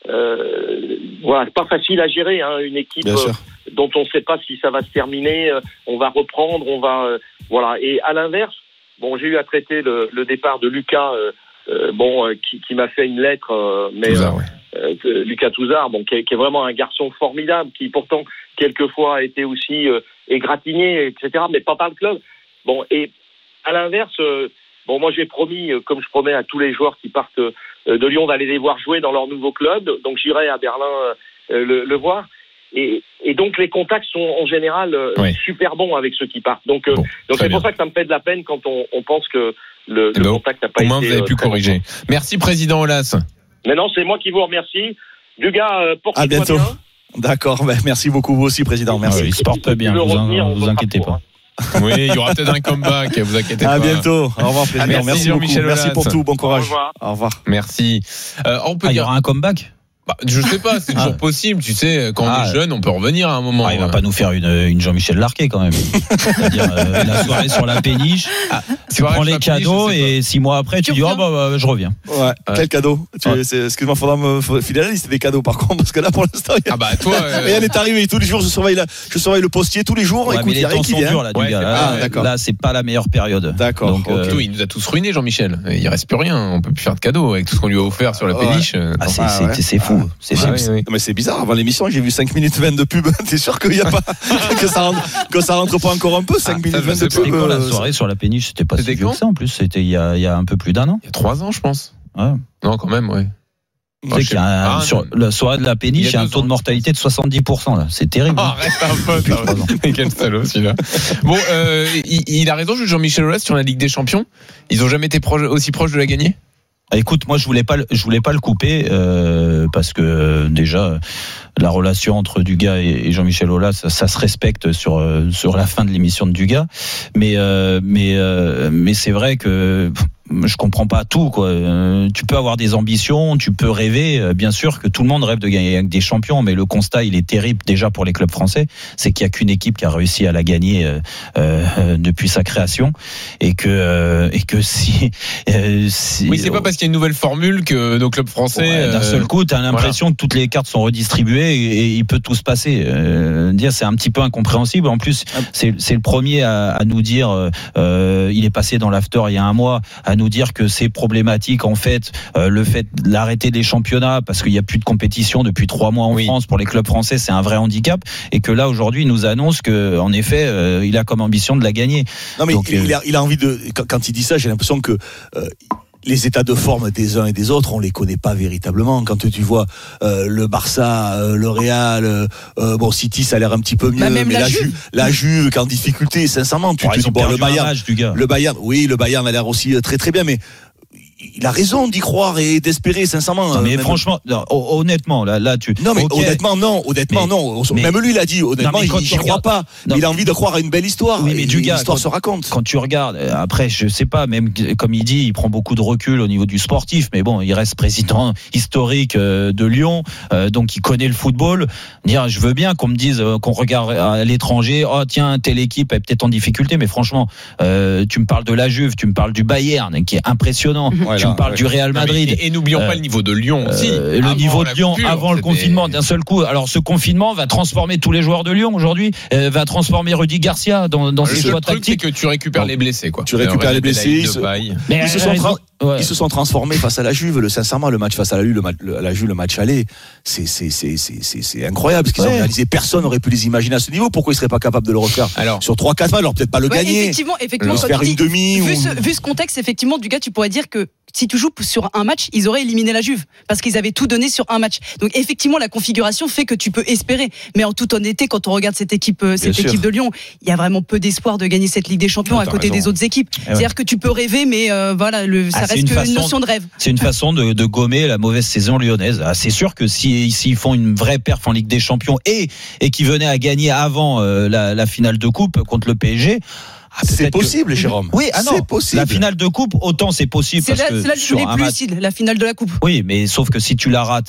Speaker 7: Euh, voilà, c'est pas facile à gérer, hein, une équipe euh, dont on ne sait pas si ça va se terminer. Euh, on va reprendre, on va euh, voilà. Et à l'inverse, bon, j'ai eu à traiter le, le départ de Lucas, euh, euh, bon, euh, qui, qui m'a fait une lettre, euh, mais
Speaker 4: Touzard,
Speaker 7: euh,
Speaker 4: ouais.
Speaker 7: euh, Lucas Touzard, bon, qui est, qui est vraiment un garçon formidable, qui pourtant quelquefois a été aussi euh, égratigné, et cetera, mais pas par le club. Bon, et à l'inverse. Euh, Bon, moi, j'ai promis, comme je promets à tous les joueurs qui partent de Lyon, d'aller les voir jouer dans leur nouveau club. Donc, j'irai à Berlin le, le voir. Et, et donc, les contacts sont en général oui. super bons avec ceux qui partent. Donc, bon, donc c'est bien. Pour ça que ça me fait de la peine quand on, on pense que le, le bon, contact n'a pas été.
Speaker 4: Au moins, vous avez pu corriger. Bon. Merci, président Aulas.
Speaker 7: Mais non, c'est moi qui vous remercie. Dugas, portez-toi
Speaker 3: à bientôt.
Speaker 7: Bien.
Speaker 3: D'accord. Merci beaucoup, vous aussi, président. Merci.
Speaker 6: Oui, il se porte bien. Vous, en, vous inquiétez pas.
Speaker 4: Oui, il y aura peut-être un comeback, vous inquiétez
Speaker 3: à
Speaker 4: pas.
Speaker 3: À bientôt. Au revoir, président.
Speaker 4: Merci,
Speaker 3: merci
Speaker 4: Jean-Michel
Speaker 3: Merci pour tout. Bon courage.
Speaker 7: Au revoir.
Speaker 3: Au revoir.
Speaker 4: Merci. Euh, on peut
Speaker 6: ah,
Speaker 4: dire...
Speaker 6: Il y aura un comeback.
Speaker 4: Bah, je sais pas, c'est toujours ah. possible, tu sais, quand ah. on est jeune, on peut revenir à un moment.
Speaker 6: Ah, il va pas nous faire une, une Jean-Michel Larquet quand même. C'est-à-dire euh, la soirée sur la péniche, ah, tu prends les cadeaux péniche, et six mois après tu, tu dis oh bah, bah je reviens.
Speaker 3: Ouais. ouais. Quel cadeau tu, ouais. Excuse-moi, faudra me filer la liste des cadeaux par contre parce que là pour l'instant. A...
Speaker 4: Ah bah toi. Euh...
Speaker 3: Rien n'est arrivé tous les jours. Je surveille la, je surveille le postier tous les jours.
Speaker 6: Ouais,
Speaker 3: écoute,
Speaker 6: mais les temps sont durs là,
Speaker 3: ouais,
Speaker 6: du gars. Là,
Speaker 3: d'accord.
Speaker 6: Là c'est pas la meilleure période.
Speaker 3: D'accord.
Speaker 4: Donc okay. euh, il nous a tous ruinés, Jean-Michel. Il reste plus rien. On peut plus faire de cadeaux avec tout ce qu'on lui a offert sur la péniche.
Speaker 6: C'est fou. C'est fou.
Speaker 3: Oui. Mais c'est bizarre, avant l'émission, j'ai vu cinq minutes vingt de pub. T'es sûr qu'il y a pas, que ça rentre, que ça rentre pas encore un peu, cinq minutes vingt de pub.
Speaker 6: C'était quand la soirée sur la péniche? C'était pas si vieux que ça, en plus. C'était il y a, il y a un peu plus d'un an.
Speaker 4: Il y a trois ans, je pense.
Speaker 6: Ouais.
Speaker 4: Non, quand même, ouais.
Speaker 6: Tu sais qu'il y a un, ah, sur la soirée de la péniche, il y a un taux de mortalité de soixante-dix pour cent, là. C'est terrible.
Speaker 4: Ah, arrête un peu, quel salaud, celui-là. Bon, euh, il, il a raison, Jean-Michel Aulas, sur la Ligue des Champions. Ils ont jamais été proches, aussi proches de la gagner?
Speaker 6: Écoute, moi je voulais pas, je voulais pas le couper euh, parce que euh, déjà la relation entre Dugas et, et Jean-Michel Aulas, ça, ça se respecte sur euh, sur la fin de l'émission de Dugas, mais euh, mais euh, mais c'est vrai que je comprends pas tout quoi. Euh, tu peux avoir des ambitions, tu peux rêver, euh, bien sûr que tout le monde rêve de gagner avec des champions, mais le constat il est terrible déjà pour les clubs français, c'est qu'il y a qu'une équipe qui a réussi à la gagner euh, euh, depuis sa création et que euh, et que si, euh, si
Speaker 4: oui c'est pas parce qu'il y a une nouvelle formule que nos clubs français
Speaker 6: ouais, d'un seul coup t'as l'impression voilà. que toutes les cartes sont redistribuées et, et il peut tout se passer. Euh, dire c'est un petit peu incompréhensible. En plus c'est c'est le premier à, à nous dire euh, il est passé dans l'after il y a un mois à nous dire que c'est problématique en fait euh, le fait d'arrêter des championnats parce qu'il n'y a plus de compétition depuis trois mois en oui. France pour les clubs français, c'est un vrai handicap et que là aujourd'hui il nous annonce que en effet euh, il a comme ambition de la gagner.
Speaker 3: Non mais
Speaker 6: Donc,
Speaker 3: il, euh, il, a, il a envie de quand, quand il dit ça j'ai l'impression que euh, les états de forme des uns et des autres, on les connaît pas véritablement. Quand tu vois euh, le Barça, euh, le Real, euh, bon City, ça a l'air un petit peu mieux,
Speaker 5: bah, même
Speaker 3: mais
Speaker 5: la,
Speaker 3: la
Speaker 5: Juve,
Speaker 3: Juve, la Juve, qu'en difficulté, sincèrement, tu
Speaker 6: oh,
Speaker 3: te dis bon le Bayern,
Speaker 6: match, du gars.
Speaker 3: le Bayern, oui, le Bayern a l'air aussi très très bien, mais il a raison d'y croire et d'espérer sincèrement.
Speaker 6: Non, mais
Speaker 3: même...
Speaker 6: franchement, non, honnêtement, là, là, tu.
Speaker 3: Non, mais
Speaker 6: okay.
Speaker 3: honnêtement, non, honnêtement,
Speaker 6: mais,
Speaker 3: non.
Speaker 6: Mais,
Speaker 3: même lui l'a dit. Honnêtement,
Speaker 6: non,
Speaker 3: il n'y croit pas.
Speaker 6: Non,
Speaker 3: il a envie de croire à une belle histoire.
Speaker 6: Oui, mais du gars,
Speaker 3: l'histoire
Speaker 6: quand,
Speaker 3: se raconte.
Speaker 6: Quand tu regardes, après, je sais pas, même comme il dit, il prend beaucoup de recul au niveau du sportif, mais bon, il reste président historique de Lyon, euh, donc il connaît le football. Dire, je veux bien qu'on me dise, euh, qu'on regarde à l'étranger, oh tiens, telle équipe est peut-être en difficulté, mais franchement, euh, tu me parles de la Juve, tu me parles du Bayern, qui est impressionnant,
Speaker 3: voilà,
Speaker 6: tu me parles
Speaker 3: ouais.
Speaker 6: du Real Madrid.
Speaker 4: Et, et n'oublions euh, pas le niveau de Lyon aussi.
Speaker 6: Euh, le niveau de Lyon
Speaker 4: coupure,
Speaker 6: avant le
Speaker 4: c'était...
Speaker 6: confinement d'un seul coup. Alors ce confinement va transformer tous les joueurs de Lyon aujourd'hui, euh, va transformer Rudy Garcia dans, dans ses choix tactiques.
Speaker 4: Le truc c'est que tu récupères les blessés quoi.
Speaker 3: Tu récupères les blessés. Ils se,
Speaker 6: mais
Speaker 3: ils, se sont tra- ouais. ils se sont transformés face à la Juve. Le sincèrement le match face à la Juve, le, match, le, la Juve, le match aller, c'est c'est c'est c'est c'est, c'est incroyable ce qu'ils ouais. ont réalisé. Personne n'aurait pu les imaginer à ce niveau. Pourquoi ils seraient pas capables de le refaire alors, sur trois quatre matchs, alors peut-être pas le
Speaker 5: ouais,
Speaker 3: gagner.
Speaker 5: Effectivement, effectivement.
Speaker 3: Se faire une demi.
Speaker 5: Vu,
Speaker 3: ou...
Speaker 5: ce, vu ce contexte, effectivement, du gars, tu pourrais dire que si tu joues sur un match, ils auraient éliminé la Juve parce qu'ils avaient tout donné sur un match. Donc effectivement, la configuration fait que tu peux espérer. Mais en toute honnêteté, quand on regarde cette équipe, cette équipe de Lyon, il y a vraiment peu d'espoir de gagner cette Ligue des Champions à côté raison. des autres équipes. Ouais. C'est-à-dire que tu peux rêver, mais euh, voilà, le, ça ah, reste une, que une notion de rêve.
Speaker 6: C'est une façon de, de gommer la mauvaise saison lyonnaise. Ah, c'est sûr que si s'ils font une vraie perf en Ligue des Champions et et qu'ils venaient à gagner avant euh, la, la finale de coupe contre le P S G.
Speaker 3: Ah, c'est possible, que... Jérôme.
Speaker 6: Oui, ah non,
Speaker 3: c'est possible.
Speaker 6: La finale de coupe, autant c'est possible.
Speaker 5: C'est
Speaker 6: parce
Speaker 5: là,
Speaker 6: que
Speaker 5: c'est là que je voulais plus, match... la finale de la coupe.
Speaker 6: Oui, mais sauf que si tu la rates,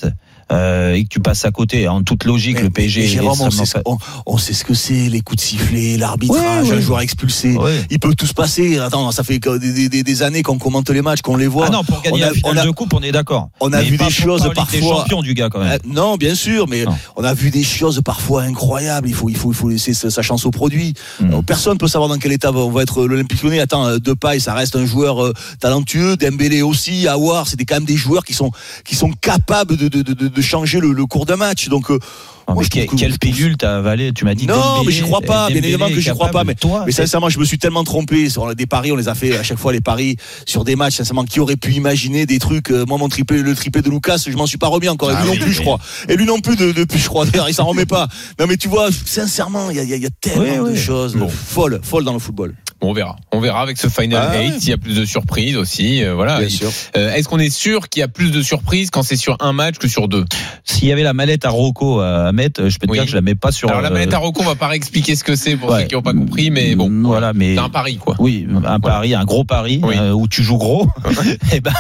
Speaker 6: euh, et que tu passes à côté, en toute logique, mais, le P S G.
Speaker 3: Mais Jérôme, on sait,
Speaker 6: ce,
Speaker 3: on, on sait ce que c'est, les coups de sifflet, l'arbitrage,
Speaker 6: ouais,
Speaker 3: un
Speaker 6: ouais.
Speaker 3: joueur expulsé.
Speaker 6: Ouais.
Speaker 3: Il peut tout se passer. Attends, ça fait des, des, des années qu'on commente les matchs, qu'on les voit.
Speaker 6: Ah non, pour gagner
Speaker 3: on a,
Speaker 6: la finale
Speaker 3: on a,
Speaker 6: de coupe, on est d'accord.
Speaker 3: On a
Speaker 6: mais
Speaker 3: vu
Speaker 6: pas
Speaker 3: des choses
Speaker 6: pour
Speaker 3: parfois.
Speaker 6: champion du gars quand même.
Speaker 3: Euh, non, bien sûr, mais non. On a vu des choses parfois incroyables. Il faut, il faut, il faut laisser sa chance au produit. Mmh. Personne peut savoir dans quel état on va être l'Olympique Lyonnais. Attends, Depay, ça reste un joueur euh, talentueux. Dembélé aussi, Aouar, c'est quand même des joueurs qui sont, qui sont capables de, de, de, de changer le, le cours d'un match. Donc, euh,
Speaker 6: non, mais quelle, quelle pilule t'as avalé? Tu m'as dit
Speaker 3: non,
Speaker 6: Dembélé,
Speaker 3: mais j'y crois pas.
Speaker 6: Dembélé,
Speaker 3: bien évidemment que j'y crois pas. Mais,
Speaker 6: toi,
Speaker 3: mais sincèrement, je me suis tellement trompé sur des paris. On les a fait à chaque fois les paris sur des matchs. Sincèrement, qui aurait pu imaginer des trucs? Moi, mon triplé, le triplé de Lucas, je m'en suis pas remis encore. Et lui ah, non oui, plus, oui. je crois. Et lui non plus de, depuis, je crois. D'ailleurs, il s'en remet pas. Non, mais tu vois, sincèrement, il y a, y a tellement oui, de oui. choses bon. folles, folles dans le football.
Speaker 4: Bon, on verra. On verra avec ce Final
Speaker 3: ah,
Speaker 4: eight
Speaker 3: ouais.
Speaker 4: s'il y a plus de surprises aussi. Euh, voilà.
Speaker 3: Bien sûr.
Speaker 4: Euh, est-ce qu'on est sûr qu'il y a plus de surprises quand c'est sur un match que sur deux?
Speaker 6: S'il y avait la mallette à Rocco à mettre, je peux te oui. dire que je la mets pas sur.
Speaker 4: Alors la mallette à Rocco, on va pas réexpliquer ce que c'est pour ouais. ceux qui n'ont pas compris, mais bon.
Speaker 6: Voilà, mais
Speaker 4: c'est un pari quoi.
Speaker 6: Oui, un voilà. pari, un gros pari oui. euh, où tu joues gros. Et ben,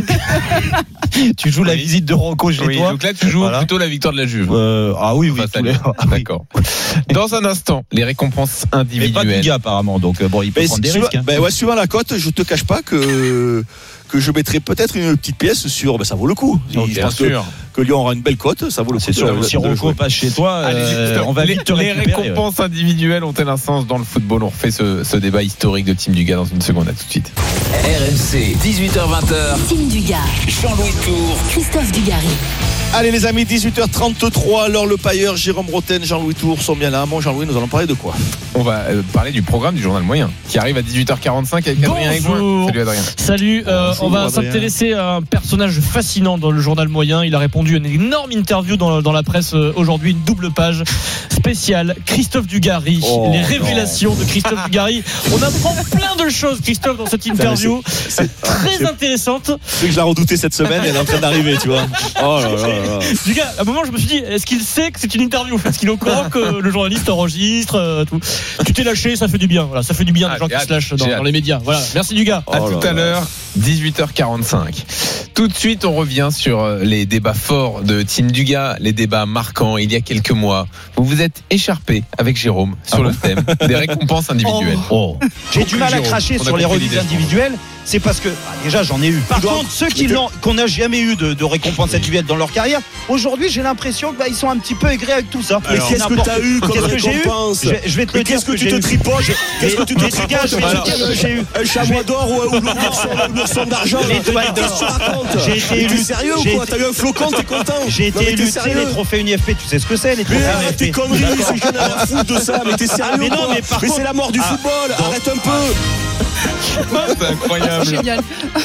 Speaker 6: tu joues oui. la visite de Rocco chez
Speaker 4: oui,
Speaker 6: toi.
Speaker 4: Donc là, tu joues voilà. plutôt la victoire de la Juve.
Speaker 6: Euh, ah oui, oui.
Speaker 4: Enfin, les... ah, D'accord. Dans un instant, les récompenses individuelles.
Speaker 6: Mais pas de gars apparemment, donc bon, il peut mais prendre des risques. Hein.
Speaker 3: Ben ouais, suivant la cote, je te cache pas que que je mettrai peut-être une petite pièce sur. Ben ça vaut le coup.
Speaker 4: Donc,
Speaker 3: je
Speaker 4: bien
Speaker 3: pense
Speaker 4: sûr.
Speaker 3: Que, que Lyon aura une belle cote, ça vaut le coup.
Speaker 6: C'est sûr. Si Rocco passe chez toi, Allez, euh, on va
Speaker 4: les,
Speaker 6: vite te
Speaker 4: les
Speaker 6: récupérer.
Speaker 4: Les récompenses ouais. individuelles ont-elles un sens dans le football? On refait ce, ce débat historique de Team Dugas dans une seconde. À tout de suite.
Speaker 2: R M C, dix-huit heures vingt.
Speaker 1: Team Dugas.
Speaker 2: Jean-Louis Tour.
Speaker 1: Christophe Dugarry.
Speaker 3: Allez les amis, dix-huit heures trente-trois, Laure Le Pailleur, Jérôme Roten, Jean-Louis Tour sont bien là. Bon Jean-Louis, nous allons parler de quoi?
Speaker 4: On va euh, parler du programme du journal moyen qui arrive à dix-huit heures quarante-cinq avec Adrien Aigouin. Salut Adrien.
Speaker 8: Salut, euh, Bonjour, on va Adrien. s'intéresser à un personnage fascinant dans le journal moyen. Il a répondu à une énorme interview dans, dans la presse euh, aujourd'hui, une double page spéciale. Christophe Dugarry, oh, les révélations non. de Christophe Dugarry. On apprend plein de choses, Christophe, dans cette interview. C'est, c'est très c'est, intéressante.
Speaker 3: C'est que je la redoutais cette semaine, elle est en train d'arriver, tu vois. Oh là là là.
Speaker 8: Dugas, à un moment, je me suis dit, est-ce qu'il sait que c'est une interview? Est-ce qu'il est au courant que le journaliste enregistre euh, tout. Tu t'es lâché, ça fait du bien. Voilà, ça fait du bien ah, des gens qui hâte, se lâchent dans, dans les médias. Voilà. Merci Dugas.
Speaker 4: À oh tout à l'heure, dix-huit heures quarante-cinq. Tout de suite, on revient sur les débats forts de Team Dugas, les débats marquants il y a quelques mois. Vous vous êtes écharpé avec Jérôme sur ah le bon thème des récompenses individuelles.
Speaker 6: Oh. Oh.
Speaker 9: J'ai du mal à cracher sur les remises individuelles. C'est parce que, bah, déjà, j'en ai eu. Par contre, ceux qui l'ont, qu'on n'a jamais eu de, de récompenses individuelles dans leur carrière, aujourd'hui, j'ai l'impression que bah, ils sont un petit peu aigris avec tout ça.
Speaker 3: Mais Alors, qu'est-ce que t'as eu comme
Speaker 9: qu'est-ce que j'ai eu
Speaker 3: je,
Speaker 9: je vais te le dire.
Speaker 3: Qu'est-ce que, que tu te tripotes Qu'est-ce que tu te tripotes
Speaker 9: Qu'est-ce que j'ai eu
Speaker 3: Un chamois d'or ou un ourson d'argent?
Speaker 9: L'étoile d'or. J'ai été élu.
Speaker 3: T'es sérieux ou quoi? T'as eu un flocon, t'es content?
Speaker 9: J'ai été élu. Les trophées U N I F P, tu sais ce que c'est, les trophées
Speaker 3: U N I F P? Mais tes conneries, c'est que j'en ai à foutre de ça. Mais t'es sérieux? Mais non, mais c'est la mort du football. Arrête un peu.
Speaker 4: C'est incroyable.
Speaker 5: Génial.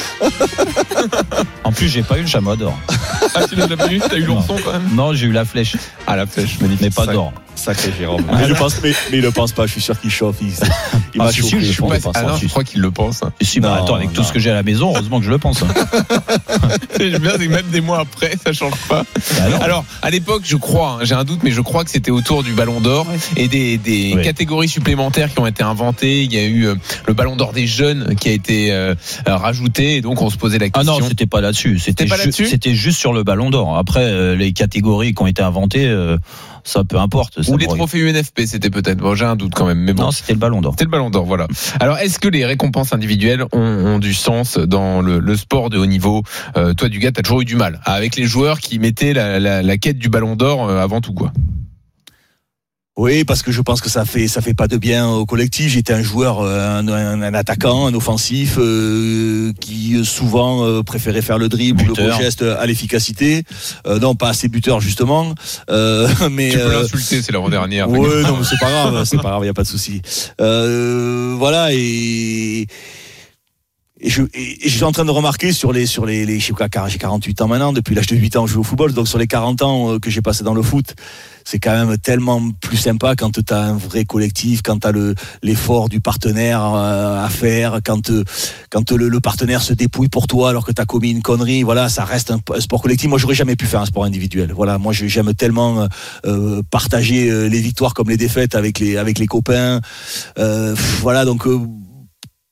Speaker 6: En plus, j'ai pas eu le chamois d'or.
Speaker 4: Ah, tu l'as jamais eu? T'as eu l'ourson quand même?
Speaker 6: Non, j'ai eu la flèche.
Speaker 4: Ah, la flèche, magnifique.
Speaker 6: Mais pas d'or.
Speaker 3: Sacré Jérôme. Mais, il le pense, mais, mais il le pense pas, je suis sûr qu'il chauffe. Il, il
Speaker 6: ah,
Speaker 3: m'a
Speaker 6: si,
Speaker 3: chauffé.
Speaker 6: Si, je,
Speaker 4: ouais, ah non, je crois qu'il le pense. Hein.
Speaker 6: Si, bah, non, attends, avec non. tout ce que j'ai à la maison, heureusement que je le pense. Hein.
Speaker 4: J'aime bien, c'est que même des mois après, ça change pas. Bah alors, à l'époque, je crois, hein, j'ai un doute, mais je crois que c'était autour du Ballon d'Or ouais. et des, des ouais. catégories supplémentaires qui ont été inventées. Il y a eu euh, le Ballon d'Or des jeunes qui a été euh, rajouté, et donc on se posait la question.
Speaker 6: Ah non, c'était pas là-dessus. C'était,
Speaker 4: c'était, pas
Speaker 6: ju-
Speaker 4: là-dessus
Speaker 6: c'était juste sur le Ballon d'Or. Après, euh, les catégories qui ont été inventées. Euh, Ça peu importe. Ça
Speaker 4: Ou les trophées U N F P, c'était peut-être. Bon, j'ai un doute quand même. Mais bon.
Speaker 6: Non, c'était le Ballon d'Or.
Speaker 4: C'était le Ballon d'Or, voilà. Alors, est-ce que les récompenses individuelles ont, ont du sens dans le, le sport de haut niveau? euh, Toi, Dugas, t'as toujours eu du mal avec les joueurs qui mettaient la, la, la quête du Ballon d'Or avant tout, quoi.
Speaker 3: Oui, parce que je pense que ça fait ça fait pas de bien au collectif. J'étais un joueur, un, un, un attaquant, un offensif euh, qui souvent euh, préférait faire le dribble, buteur. Le beau geste à l'efficacité. Euh, non, pas assez buteur justement. Euh, mais
Speaker 4: tu peux
Speaker 3: euh,
Speaker 4: l'insulter, c'est l'avant-dernière.
Speaker 3: Oui, non, mais c'est pas grave, c'est pas grave, y a pas de souci. Euh, voilà et. Et je, et je suis en train de remarquer sur les, sur les, les, je sais pas, j'ai quarante-huit ans maintenant, depuis l'âge de huit ans, je joue au football, donc sur les quarante ans que j'ai passé dans le foot, c'est quand même tellement plus sympa quand t'as un vrai collectif, quand t'as le, l'effort du partenaire à faire, quand, quand le, le partenaire se dépouille pour toi alors que t'as commis une connerie, voilà, ça reste un, un sport collectif. Moi, j'aurais jamais pu faire un sport individuel. Voilà, moi, j'aime tellement, euh, partager les victoires comme les défaites avec les, avec les copains, euh, voilà, donc, euh,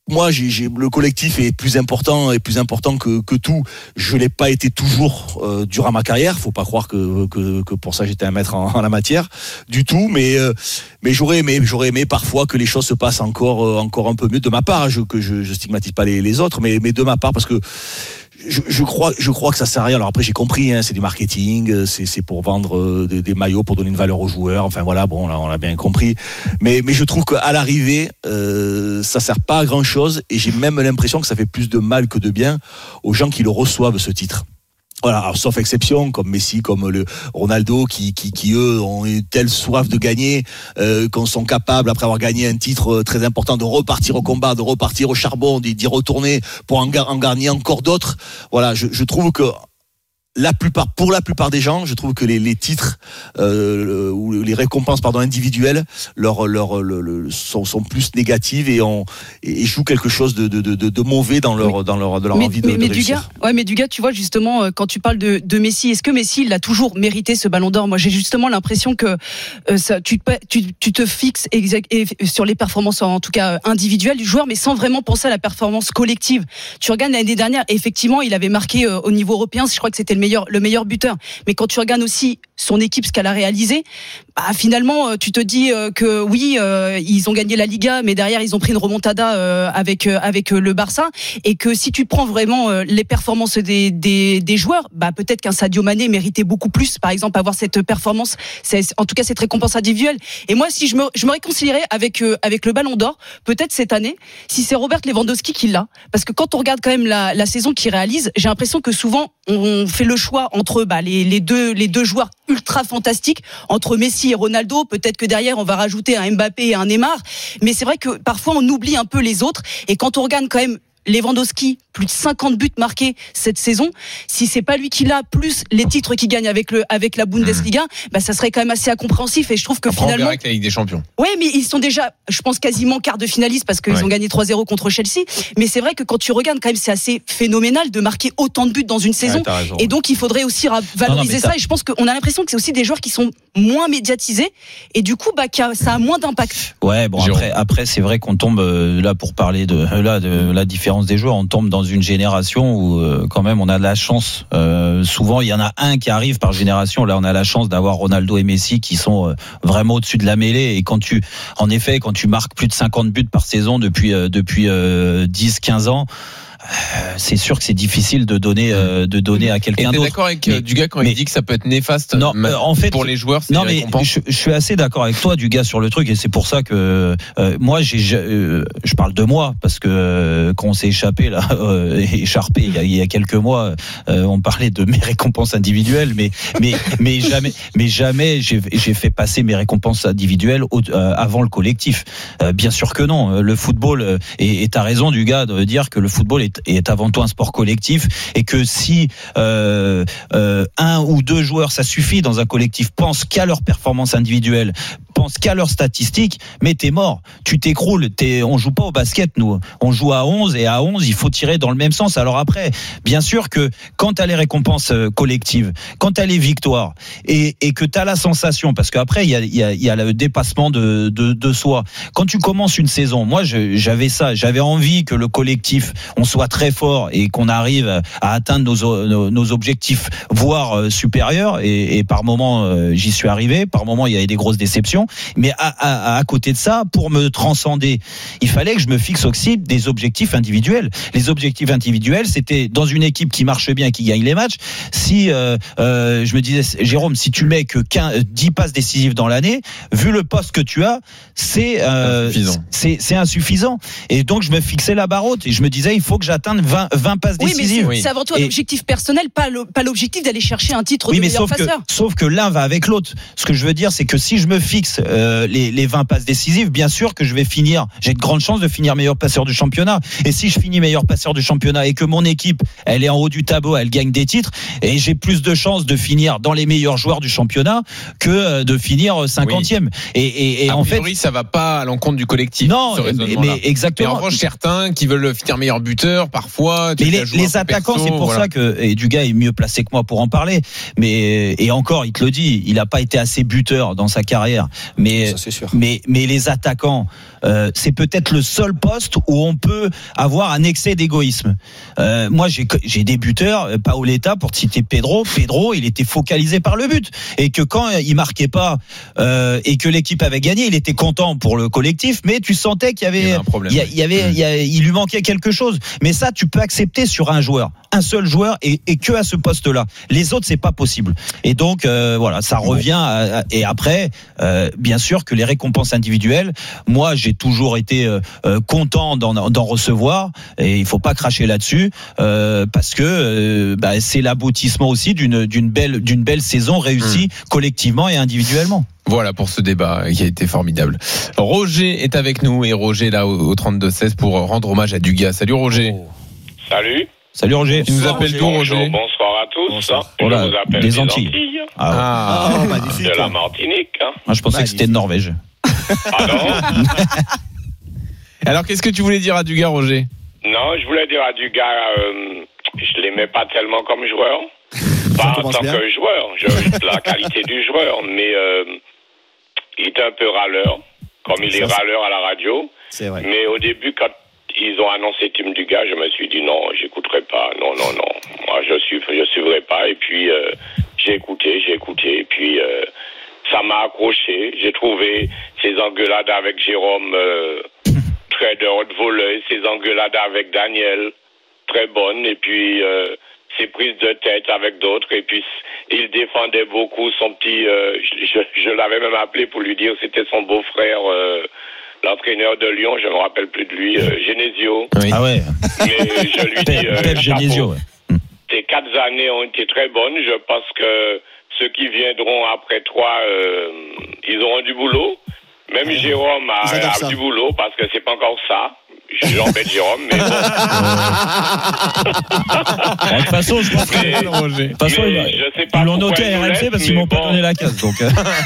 Speaker 3: moi, j'ai, j'ai, le collectif est plus important, est plus important que, que tout. Je l'ai pas été toujours euh, durant ma carrière. Faut pas croire que, que, que pour ça j'étais un maître en, en la matière du tout. Mais, euh, mais j'aurais aimé, j'aurais aimé parfois que les choses se passent encore, euh, encore un peu mieux de ma part. Je, que je, je stigmatise pas les, les autres, mais, mais de ma part parce que. Je, je crois, je crois que ça sert à rien. Alors après, j'ai compris, hein, c'est du marketing, c'est, c'est pour vendre euh, des, des maillots, pour donner une valeur aux joueurs. Enfin voilà, bon, là, on l'a bien compris. Mais, mais je trouve qu'à l'arrivée, euh, ça sert pas à grand chose. Et j'ai même l'impression que ça fait plus de mal que de bien aux gens qui le reçoivent, ce titre. Voilà, alors, sauf exception, comme Messi, comme le Ronaldo, qui, qui, qui eux ont une telle soif de gagner, euh, qu'on sont capables, après avoir gagné un titre très important, de repartir au combat, de repartir au charbon, d'y, d'y retourner pour en, en gagner encore d'autres. Voilà, je, je trouve que la plupart, pour la plupart des gens, je trouve que les, les titres euh, ou les récompenses, pardon, individuelles, leur, leur, leur, leur sont, sont plus négatives et, on, et jouent quelque chose de, de, de, de mauvais dans leur, oui. dans leur, de leur
Speaker 5: mais,
Speaker 3: envie de,
Speaker 5: mais,
Speaker 3: de
Speaker 5: mais
Speaker 3: réussir.
Speaker 5: Du gars, ouais, mais du gars, tu vois justement, quand tu parles de, de Messi, est-ce que Messi il a toujours mérité ce Ballon d'Or? Moi, j'ai justement l'impression que euh, ça, tu, te, tu, tu te fixes exact, et sur les performances en tout cas individuelles du joueur, mais sans vraiment penser à la performance collective. Tu regardes l'année dernière, effectivement, il avait marqué euh, au niveau européen, je crois que c'était le meilleur, le meilleur buteur. Mais quand tu regardes aussi son équipe, ce qu'elle a réalisé, bah, finalement, tu te dis que oui, euh, ils ont gagné la Liga, mais derrière, ils ont pris une remontada euh, avec euh, avec le Barça, et que si tu prends vraiment euh, les performances des, des des joueurs, bah peut-être qu'un Sadio Mané méritait beaucoup plus, par exemple, avoir cette performance, c'est, en tout cas cette récompense individuelle. Et moi, si je me je me réconcilierais avec euh, avec le Ballon d'Or, peut-être cette année, si c'est Robert Lewandowski qui l'a, parce que quand on regarde quand même la la saison qu'il réalise, j'ai l'impression que souvent on fait le choix entre bah, les, les deux les deux joueurs ultra fantastiques, entre Messi et Ronaldo. Peut-être que derrière on va rajouter un Mbappé et un Neymar, mais c'est vrai que parfois on oublie un peu les autres. Et quand on regarde quand même Lewandowski, plus de cinquante buts marqués cette saison, si c'est pas lui qui l'a, plus les titres qu'il gagne avec le avec la Bundesliga, mmh. bah ça serait quand même assez incompréhensif. Et je trouve que
Speaker 4: Après,
Speaker 5: finalement,
Speaker 4: on verra avec la Ligue des Champions.
Speaker 5: Ouais, mais ils sont déjà, je pense, quasiment quart de finaliste parce qu'ils ouais. ont gagné trois zéro contre Chelsea. Mais c'est vrai que quand tu regardes, quand même, c'est assez phénoménal de marquer autant de buts dans une saison. Ouais, raison, et donc, il faudrait aussi valoriser non, non, ça. Et je pense qu'on a l'impression que c'est aussi des joueurs qui sont moins médiatisés et du coup, bah, ça a moins d'impact.
Speaker 6: Ouais, bon, après, après, c'est vrai qu'on tombe là pour parler de là de la différence des joueurs, on tombe dans une génération où euh, quand même on a de la chance. Euh, souvent il y en a un qui arrive par génération. Là on a la chance d'avoir Ronaldo et Messi qui sont euh, vraiment au-dessus de la mêlée. Et quand tu, en effet, quand tu marques plus de cinquante buts par saison depuis euh, depuis euh, dix quinze ans. C'est sûr que c'est difficile de donner euh, de donner à quelqu'un d'autre.
Speaker 4: T'es d'accord avec
Speaker 6: mais,
Speaker 4: Dugas quand
Speaker 6: mais,
Speaker 4: il dit que ça peut être néfaste
Speaker 6: non, euh, en fait,
Speaker 4: pour les joueurs?
Speaker 6: Non, mais je, je suis assez d'accord avec toi, Dugas, sur le truc, et c'est pour ça que euh, moi, j'ai, euh, je parle de moi parce que euh, quand on s'est échappé là, euh, écharpé il y, a, il y a quelques mois, euh, on parlait de mes récompenses individuelles, mais mais mais jamais mais jamais j'ai, j'ai fait passer mes récompenses individuelles au, euh, avant le collectif. Euh, bien sûr que non. Le football, euh, et, et t'as raison, Dugas, de dire que le football est est avant tout un sport collectif, et que si euh, euh, un ou deux joueurs, ça suffit dans un collectif, pensent qu'à leur performance individuelle, pensent qu'à leurs statistiques, mais t'es mort, tu t'écroules. T'es, on joue pas au basket, nous, on joue à onze, et à onze il faut tirer dans le même sens. Alors après, bien sûr que quand t'as les récompenses collectives, quand t'as les victoires, et, et que t'as la sensation, parce qu'après il y a, il y a, il y a le dépassement de, de, de soi. Quand tu commences une saison, moi je, j'avais ça, j'avais envie que le collectif, on soit très fort et qu'on arrive à atteindre nos, nos, nos objectifs, voire supérieurs, et, et par moments j'y suis arrivé, par moments il y avait des grosses déceptions, mais à, à, à côté de ça, pour me transcender, il fallait que je me fixe aussi des objectifs individuels. Les objectifs individuels, c'était dans une équipe qui marche bien, qui gagne les matchs, si euh, euh, je me disais, Jérôme, si tu mets que quinze, dix passes décisives dans l'année, vu le poste que tu as, c'est, euh, c'est, c'est insuffisant. Et donc je me fixais la barre haute et je me disais, il faut que j'atteigne vingt, vingt passes
Speaker 5: oui,
Speaker 6: décisives.
Speaker 5: Mais c'est, c'est avant tout un et objectif personnel, pas, le, pas l'objectif d'aller chercher un titre oui, de meilleur
Speaker 6: sauf
Speaker 5: passeur.
Speaker 6: Que, sauf que l'un va avec l'autre. Ce que je veux dire, c'est que si je me fixe euh, les, les vingt passes décisives, bien sûr que je vais finir, j'ai de grandes chances de finir meilleur passeur du championnat. Et si je finis meilleur passeur du championnat et que mon équipe, elle est en haut du tableau, elle gagne des titres, et j'ai plus de chances de finir dans les meilleurs joueurs du championnat que de finir cinquantième. Oui. Et, et, et
Speaker 4: a
Speaker 6: en
Speaker 4: priori,
Speaker 6: fait,
Speaker 4: ça va pas à l'encontre du collectif.
Speaker 6: Non, mais, mais exactement.
Speaker 4: Mais en revanche, certains qui veulent finir meilleur buteur, parfois.
Speaker 6: Mais les, les attaquants, perso, c'est pour voilà. ça que, et Dugas est mieux placé que moi pour en parler. Mais, et encore, il te le dit, il a pas été assez buteur dans sa carrière. Mais,
Speaker 3: ça, c'est sûr.
Speaker 6: mais, mais les attaquants, euh, c'est peut-être le seul poste où on peut avoir un excès d'égoïsme. Euh, moi, j'ai, j'ai des buteurs, Paoletta, pour te citer Pedro. Pedro, il était focalisé par le but. Et que quand il marquait pas, euh, et que l'équipe avait gagné, il était content pour le collectif, mais tu sentais qu'il y avait,
Speaker 4: il y avait un problème.
Speaker 6: il y, a, il y avait, il, y a, il lui manquait quelque chose. Mais ça, tu peux accepter sur un joueur. Un seul joueur et, et que à ce poste-là. Les autres, c'est pas possible. Et donc, euh, voilà, ça revient. À, à, et après, euh, bien sûr que les récompenses individuelles, moi, j'ai toujours été euh, content d'en, d'en recevoir. Et il faut pas cracher là-dessus euh, parce que euh, bah, c'est l'aboutissement aussi d'une, d'une belle, d'une belle saison réussie mmh. collectivement et individuellement.
Speaker 4: Voilà pour ce débat qui a été formidable. Roger est avec nous et Roger là au, au trente-deux seize pour rendre hommage à Dugas. Salut Roger.
Speaker 1: Oh. Salut.
Speaker 6: Salut Roger.
Speaker 4: Tu nous appelles d'où Roger?
Speaker 1: Bonsoir à tous.
Speaker 6: Bonsoir.
Speaker 1: Je
Speaker 6: voilà,
Speaker 1: vous appelle
Speaker 6: des
Speaker 1: des
Speaker 6: Antilles.
Speaker 1: Antilles.
Speaker 6: Ah, ouais.
Speaker 3: Ah, oh, magnifique.
Speaker 1: De la Martinique. Hein.
Speaker 6: Moi, je pensais magnifique. que c'était de Norvège.
Speaker 1: Ah non.
Speaker 4: Alors, qu'est-ce que tu voulais dire à Dugas, Roger?
Speaker 1: Non, je voulais dire à Dugas, euh, je l'aimais pas tellement comme joueur. Pas en tant bien. que joueur, je, la qualité du joueur, mais euh, il était un peu râleur, comme il ça, est râleur à la radio.
Speaker 3: C'est vrai.
Speaker 1: Mais au début, quand ils ont annoncé Tim Dugas, je me suis dit non, j'écouterai pas, non, non, non. Moi, je suis, je suivrai pas. Et puis euh, j'ai écouté, j'ai écouté, et puis euh, ça m'a accroché. J'ai trouvé ces engueulades avec Jérôme euh, très de haute voleuse, ces engueulades avec Daniel très bonnes, et puis euh, ses prises de tête avec d'autres. Et puis il défendait beaucoup son petit. Euh, je, je l'avais même appelé pour lui dire que c'était son beau-frère. Euh, L'entraîneur de Lyon, je ne me rappelle plus de lui, euh, Genesio.
Speaker 6: Oui. Ah ouais.
Speaker 1: Mais je lui dis, euh,
Speaker 6: Pep Genesio, ouais.
Speaker 1: Tes quatre années ont été très bonnes. Je pense que ceux qui viendront après toi, euh, ils auront du boulot. Même ouais. Jérôme a, a du boulot parce que c'est pas encore ça. J'embête Jérôme, mais bon.
Speaker 8: De toute façon, je pense que
Speaker 1: mais,
Speaker 8: Roger. De toute façon,
Speaker 1: ils
Speaker 8: l'ont noté à R M C parce qu'ils m'ont bon. pas donné la case. Donc.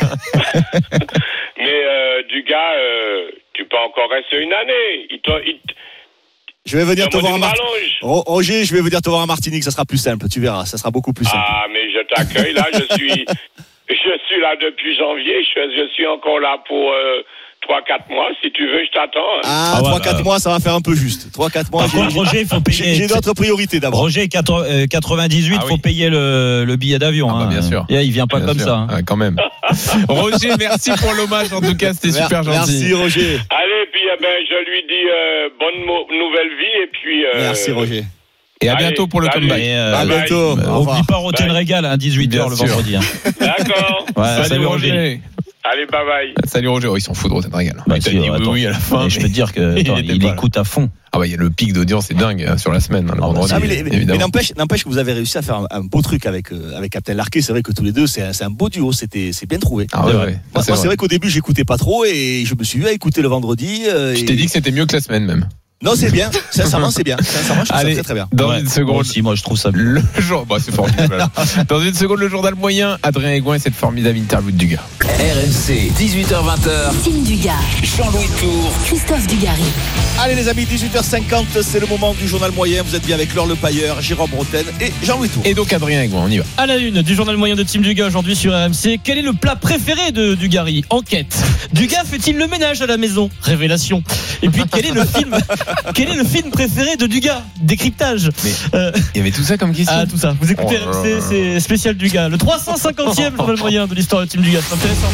Speaker 1: Mais euh, du gars, euh, tu peux encore rester une année. Il te, il te,
Speaker 3: je vais venir te voir en Martinique. Roger, je vais venir te voir en Martinique, ça sera plus simple, tu verras, ça sera beaucoup plus simple.
Speaker 1: Ah, mais je t'accueille là, je suis, je suis là depuis janvier, je, je suis encore là pour euh, trois quatre mois, si tu veux, je t'attends. Hein.
Speaker 3: Ah, ah ouais, trois quatre bah, mois, ça va faire un peu juste. trois quatre mois.
Speaker 6: Par contre, Roger, il faut payer.
Speaker 3: J'ai d'autres priorités d'abord.
Speaker 6: Roger, quatre-vingt-dix-huit, il ah, oui. faut payer le, le billet d'avion.
Speaker 4: Ah, bah, bien
Speaker 6: hein.
Speaker 4: sûr.
Speaker 6: Et il vient pas
Speaker 4: bien
Speaker 6: comme
Speaker 4: sûr.
Speaker 6: ça. Hein.
Speaker 4: Ah, quand même. Roger, merci pour l'hommage. En tout cas, c'était super gentil.
Speaker 3: Merci, Roger.
Speaker 1: Allez, puis eh ben, je lui dis euh, bonne mo- nouvelle vie et puis. Euh,
Speaker 3: merci, Roger.
Speaker 4: Et à bientôt pour le
Speaker 1: salut.
Speaker 4: comeback.
Speaker 6: Et euh,
Speaker 3: à bientôt.
Speaker 6: N'oublie pas Rotten Régal à dix-huit heures le vendredi. Hein.
Speaker 1: D'accord.
Speaker 6: Ouais,
Speaker 4: salut,
Speaker 6: salut
Speaker 4: Roger.
Speaker 6: Roger.
Speaker 1: Allez, bye bye.
Speaker 4: Salut Roger, oh, ils s'en foutent de Rotten Régal.
Speaker 6: Bah,
Speaker 4: il t'a
Speaker 6: si,
Speaker 4: dit oui,
Speaker 6: attends,
Speaker 4: oui à la fin.
Speaker 6: Je peux te dire que attends, il, il écoute à fond.
Speaker 4: Ah bah il y a le pic d'audience, c'est dingue hein, sur la semaine, hein, le vendredi.
Speaker 3: Ah, mais, les,
Speaker 4: évidemment.
Speaker 3: mais n'empêche, n'empêche que vous avez réussi à faire un, un beau truc avec euh, avec Captain Larquet. C'est vrai que tous les deux, c'est un, c'est un beau duo. C'était c'est bien trouvé.
Speaker 4: Ah ouais, ouais.
Speaker 3: Moi,
Speaker 4: Ah,
Speaker 3: moi,
Speaker 4: c'est,
Speaker 3: c'est
Speaker 4: vrai.
Speaker 3: vrai qu'au début, j'écoutais pas trop et je me suis mis à écouter le vendredi. Euh,
Speaker 4: Je
Speaker 3: et...
Speaker 4: t'ai dit que c'était mieux que la semaine même.
Speaker 3: Non, c'est bien. Sincèrement, c'est bien. Sincèrement, je trouve
Speaker 4: Allez,
Speaker 3: ça très très bien.
Speaker 4: Dans
Speaker 6: ouais,
Speaker 4: une seconde.
Speaker 6: Moi aussi, moi je trouve ça bien.
Speaker 4: Le jour, bah, c'est formidable. Dans une seconde, le journal moyen. Adrien Aigouin et cette formidable interview de Dugas.
Speaker 2: R M C, dix-huit heures vingt.
Speaker 10: Tim Dugas,
Speaker 2: Jean-Louis Tour,
Speaker 10: Christophe Dugarry.
Speaker 3: Allez les amis, dix-huit heures cinquante, c'est le moment du journal moyen. Vous êtes bien avec Laure Le Pailleur, Jérôme Rotten et Jean-Louis Tour.
Speaker 4: Et donc Adrien Aigouin, on y va.
Speaker 8: À la une du journal moyen de Tim Dugas aujourd'hui sur R M C. Quel est le plat préféré de Dugarry? Enquête. Dugas fait-il le ménage à la maison? Révélation. Et puis quel est le film Quel est le film préféré de Dugas? Décryptage.
Speaker 4: Mais
Speaker 8: euh,
Speaker 4: il y avait tout ça comme question.
Speaker 8: Ah tout ça. Vous écoutez
Speaker 4: oh,
Speaker 8: R M C, c'est spécial Dugas. Le trois cent cinquantième journal moyen de l'histoire de Tim Dugas. C'est intéressant.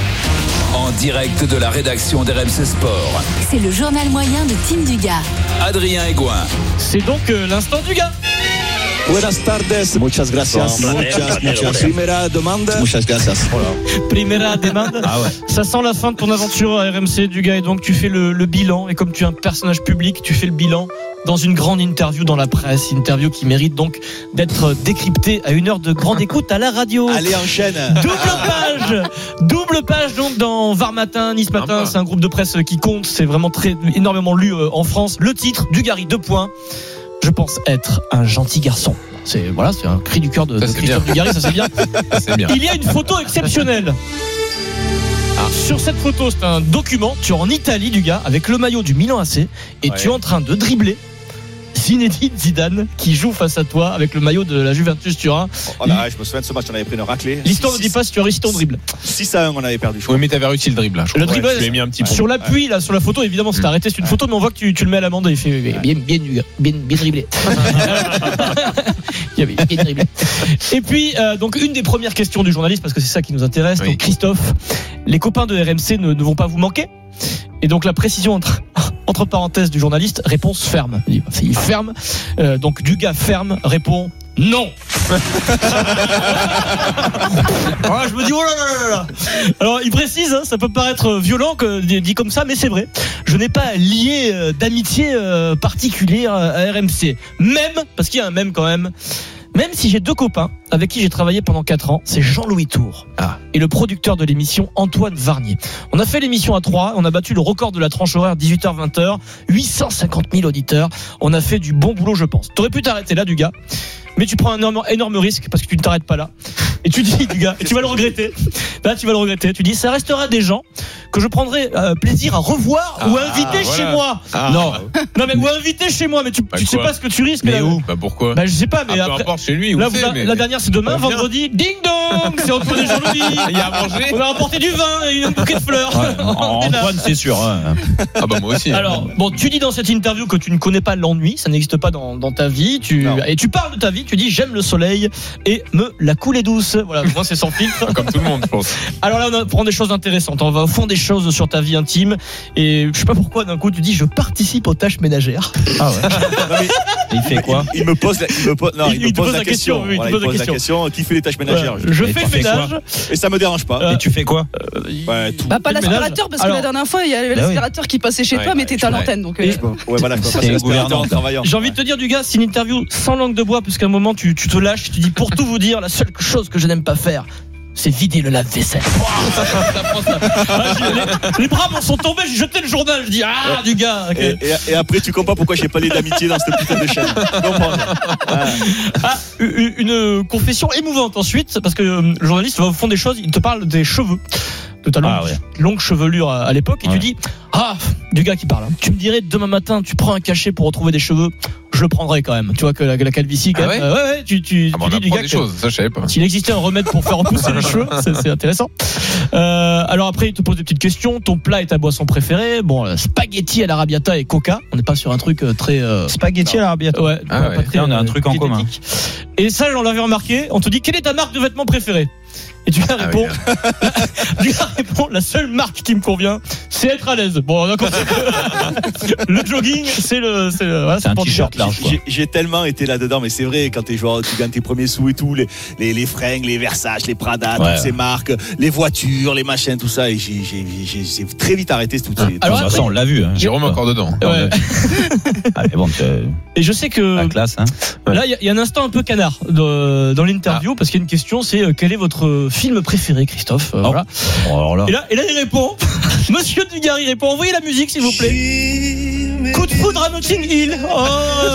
Speaker 2: En direct de la rédaction d'R M C Sport.
Speaker 10: C'est le journal moyen de Tim Dugas.
Speaker 2: Adrien Aigouin.
Speaker 8: C'est donc euh, l'instant Dugas.
Speaker 3: Buenas tardes, muchas gracias. Muchas, muchas. Primera demanda. Muchas gracias.
Speaker 8: Primera demande.
Speaker 6: Ah ouais.
Speaker 8: Ça sent la fin de ton aventure à R M C, Dugas, et donc tu fais le, le bilan. Et comme tu es un personnage public, tu fais le bilan dans une grande interview dans la presse. Interview qui mérite donc d'être décryptée à une heure de grande écoute à la radio.
Speaker 3: Allez, enchaîne.
Speaker 8: Double page, double page donc dans Var Matin, Nice Matin. C'est un groupe de presse qui compte. C'est vraiment très énormément lu en France. Le titre, Dugarry, deux points. Je pense être un gentil garçon. C'est voilà, c'est un cri du cœur de, de Christophe Dugarry, ça c'est bien.
Speaker 4: Ça, c'est bien.
Speaker 8: Il y a une photo exceptionnelle. Ah. Sur cette photo, c'est un document. Tu es en Italie, Dugas, avec le maillot du Milan A C, et ouais. tu es en train de dribbler. Zinedine Zidane qui joue face à toi avec le maillot de la Juventus Turin.
Speaker 3: Oh là, je me souviens de ce match, on avait pris une raclée.
Speaker 8: L'histoire ne dit pas si tu as réussi ton dribble.
Speaker 3: six à un, on avait perdu.
Speaker 4: Oui, mais t'avais réussi le dribble là. Je
Speaker 8: le
Speaker 4: crois.
Speaker 8: dribble,
Speaker 4: Ouais, tu l'as mis un petit peu.
Speaker 8: sur l'appui, là, sur la photo, évidemment, c'est arrêté. C'est une photo, mais on voit que tu, tu le mets à l'amende. Il fait bien, bien, bien, bien, bien dribblé. Il avait bien dribblé. Et puis, euh, donc, une des premières questions du journaliste, parce que c'est ça qui nous intéresse.
Speaker 4: Oui.
Speaker 8: Donc, Christophe, les copains de R M C ne, ne vont pas vous manquer. Et donc, la précision entre, entre parenthèses du journaliste, réponse ferme. Il dit, il ferme. Euh, donc, Dugas ferme répond non. Alors, je me dis, oh là là là là. Alors, il précise, hein, ça peut paraître violent que dit comme ça, mais c'est vrai. Je n'ai pas lié euh, d'amitié euh, particulière à R M C. Même, parce qu'il y a un même quand même, même si j'ai deux copains avec qui j'ai travaillé pendant quatre ans, c'est Jean-Louis Tour
Speaker 4: Ah.
Speaker 8: et le producteur de l'émission Antoine Varnier. On a fait l'émission à trois, on a battu le record de la tranche horaire dix-huit heures vingt heures, huit cent cinquante mille auditeurs. On a fait du bon boulot, je pense. T'aurais pu t'arrêter là, du gars, mais tu prends un énorme, énorme risque parce que tu ne t'arrêtes pas là. Et tu dis, du gars, et tu vas le regretter. Là, tu vas le regretter. Tu dis, ça restera des gens que je prendrai euh, plaisir à revoir
Speaker 4: Ah,
Speaker 8: ou à inviter
Speaker 4: voilà.
Speaker 8: chez moi.
Speaker 4: Ah.
Speaker 8: Non, non, mais ou à inviter chez moi. Mais tu,
Speaker 4: Bah
Speaker 8: tu sais
Speaker 4: quoi
Speaker 8: pas ce que tu risques.
Speaker 4: Mais
Speaker 8: là.
Speaker 4: où Bah pourquoi
Speaker 8: Bah je sais pas, mais
Speaker 4: Ah, peu
Speaker 8: après.
Speaker 4: importe chez lui. Où
Speaker 8: Là,
Speaker 4: c'est,
Speaker 8: vous a-
Speaker 4: mais-
Speaker 8: la dernière, c'est demain,
Speaker 4: On vient.
Speaker 8: vendredi. Ding dong, c'est Antoine et Jean-Louis.
Speaker 4: Il y a à manger.
Speaker 8: On a rapporté du vin et une bouquet de fleurs.
Speaker 6: Ouais,
Speaker 8: On est là.
Speaker 6: Antoine, c'est sûr. Hein.
Speaker 4: Ah bah moi aussi.
Speaker 8: Alors, bon, tu dis dans cette interview que tu ne connais pas l'ennui, ça n'existe pas dans, dans ta vie. Tu,
Speaker 3: Non.
Speaker 8: et tu parles de ta vie, tu dis j'aime le soleil et me la couler douce. Voilà, moi c'est sans filtre.
Speaker 4: Comme tout le monde, je pense.
Speaker 8: Alors là, on apprend des choses intéressantes. On va au fond des choses sur ta vie intime. Et je sais pas pourquoi, d'un coup, tu dis je participe aux tâches ménagères.
Speaker 6: Ah ouais.
Speaker 3: Non, mais
Speaker 6: Il fait quoi?
Speaker 3: il me pose la, il me pose, non, il,
Speaker 8: Il-
Speaker 3: me
Speaker 8: il te
Speaker 3: pose
Speaker 8: pose
Speaker 3: la
Speaker 8: la
Speaker 3: question.
Speaker 8: question, oui, il te
Speaker 3: Voilà,
Speaker 8: pose
Speaker 3: il
Speaker 8: la
Speaker 3: pose la question. Qui fait les tâches ménagères
Speaker 8: Voilà. Je
Speaker 6: Et
Speaker 8: fais
Speaker 6: tu
Speaker 8: le
Speaker 6: fais quoi
Speaker 8: ménage.
Speaker 3: Et ça me dérange pas.
Speaker 8: Euh,
Speaker 6: Et tu fais quoi?
Speaker 3: Ouais, tout.
Speaker 5: Bah, pas
Speaker 8: Fais le
Speaker 5: l'aspirateur,
Speaker 8: ménage.
Speaker 5: parce que
Speaker 8: Alors-
Speaker 5: la dernière fois, il y avait
Speaker 6: Bah oui.
Speaker 5: l'aspirateur qui passait chez
Speaker 4: Ouais,
Speaker 5: toi, mais
Speaker 4: ouais,
Speaker 5: t'étais à
Speaker 4: ouais.
Speaker 5: l'antenne. Donc,
Speaker 8: Et-
Speaker 5: euh,
Speaker 3: Ouais, voilà, je peux
Speaker 6: C'est
Speaker 3: passer l'aspirateur
Speaker 6: gouvernant.
Speaker 3: en travaillant.
Speaker 8: J'ai envie de te dire, du gars, c'est une interview sans langue de bois, puisqu'à un moment, tu, tu te lâches, tu dis pour tout vous dire, la seule chose que je n'aime pas faire, c'est vider le lave-vaisselle. Ah, j'ai- les, les bras m'en sont tombés, j'ai jeté le journal, je dis ah du gars. Ok.
Speaker 3: Et, et- et après, tu comprends pourquoi j'ai pas les d'amitié dans cette putain de chaîne. Tu comprends. Ah.
Speaker 8: Ah, une, une confession émouvante ensuite, parce que euh, le journaliste va au fond des choses, il te parle des cheveux, de ta longue,
Speaker 6: Ah ouais.
Speaker 8: longue chevelure à, à l'époque, et
Speaker 6: Ouais.
Speaker 8: tu dis ah du gars qui parle. Hein. Tu me dirais demain matin, tu prends un cachet pour retrouver des cheveux, je le prendrai quand même. Tu vois que la, que la calvitie, quand
Speaker 4: Ah
Speaker 8: même.
Speaker 4: ouais
Speaker 8: euh, ouais, ouais, tu, tu,
Speaker 4: Ah bah,
Speaker 8: tu
Speaker 4: on
Speaker 8: dis du
Speaker 4: apprend
Speaker 8: gars
Speaker 4: des
Speaker 8: que-
Speaker 4: choses, ça je savais pas.
Speaker 8: S'il existait un remède pour faire repousser les cheveux, c'est, c'est intéressant. Euh, alors après, il te pose des petites questions. Ton plat et ta boisson préférée. Bon, euh, spaghetti à l'arrabbiata et coca. On n'est pas sur un truc euh, très. Euh,
Speaker 6: Spaghetti à l'arrabbiata.
Speaker 8: ouais,
Speaker 4: Ah
Speaker 8: pas
Speaker 4: ouais.
Speaker 8: très,
Speaker 6: Là, on a un
Speaker 8: euh,
Speaker 6: truc en commun.
Speaker 8: diététique. Et ça, on l'avait remarqué. On te dit quelle est ta marque de vêtements préférée? Et tu
Speaker 4: Ah
Speaker 8: lui réponds, tu lui réponds, la seule marque qui me convient, c'est être à l'aise. Bon, on a compris que le jogging, c'est le, c'est, le- voilà,
Speaker 6: C'est un
Speaker 8: pour
Speaker 6: t-shirt
Speaker 8: dire.
Speaker 6: large, quoi.
Speaker 3: J'ai, j'ai tellement été là-dedans, mais c'est vrai, quand t'es joueur, tu gagnes tes premiers sous et tout, les, les, les fringues, les Versace, les Prada,
Speaker 6: Ouais.
Speaker 3: toutes ces marques, les voitures, les machins, tout ça, et j'ai, j'ai, j'ai, j'ai très vite arrêté tout ça.
Speaker 8: Alors,
Speaker 6: De toute façon, on l'a vu. Hein.
Speaker 4: Jérôme encore dedans.
Speaker 8: Ouais.
Speaker 6: Ah, mais bon, c'est
Speaker 8: Et je sais que
Speaker 6: la classe. Hein.
Speaker 8: là, il y, a- il y a un instant un peu canard de- dans l'interview, parce qu'il y a une question, c'est euh, quel est votre film préféré, Christophe? Euh,
Speaker 6: Oh.
Speaker 8: voilà.
Speaker 6: Bon, alors là.
Speaker 8: Et là, et là, il répond, Monsieur Dugarry répond, envoyez la musique, s'il vous plaît. Coup de foudre à Notting Hill. Oh,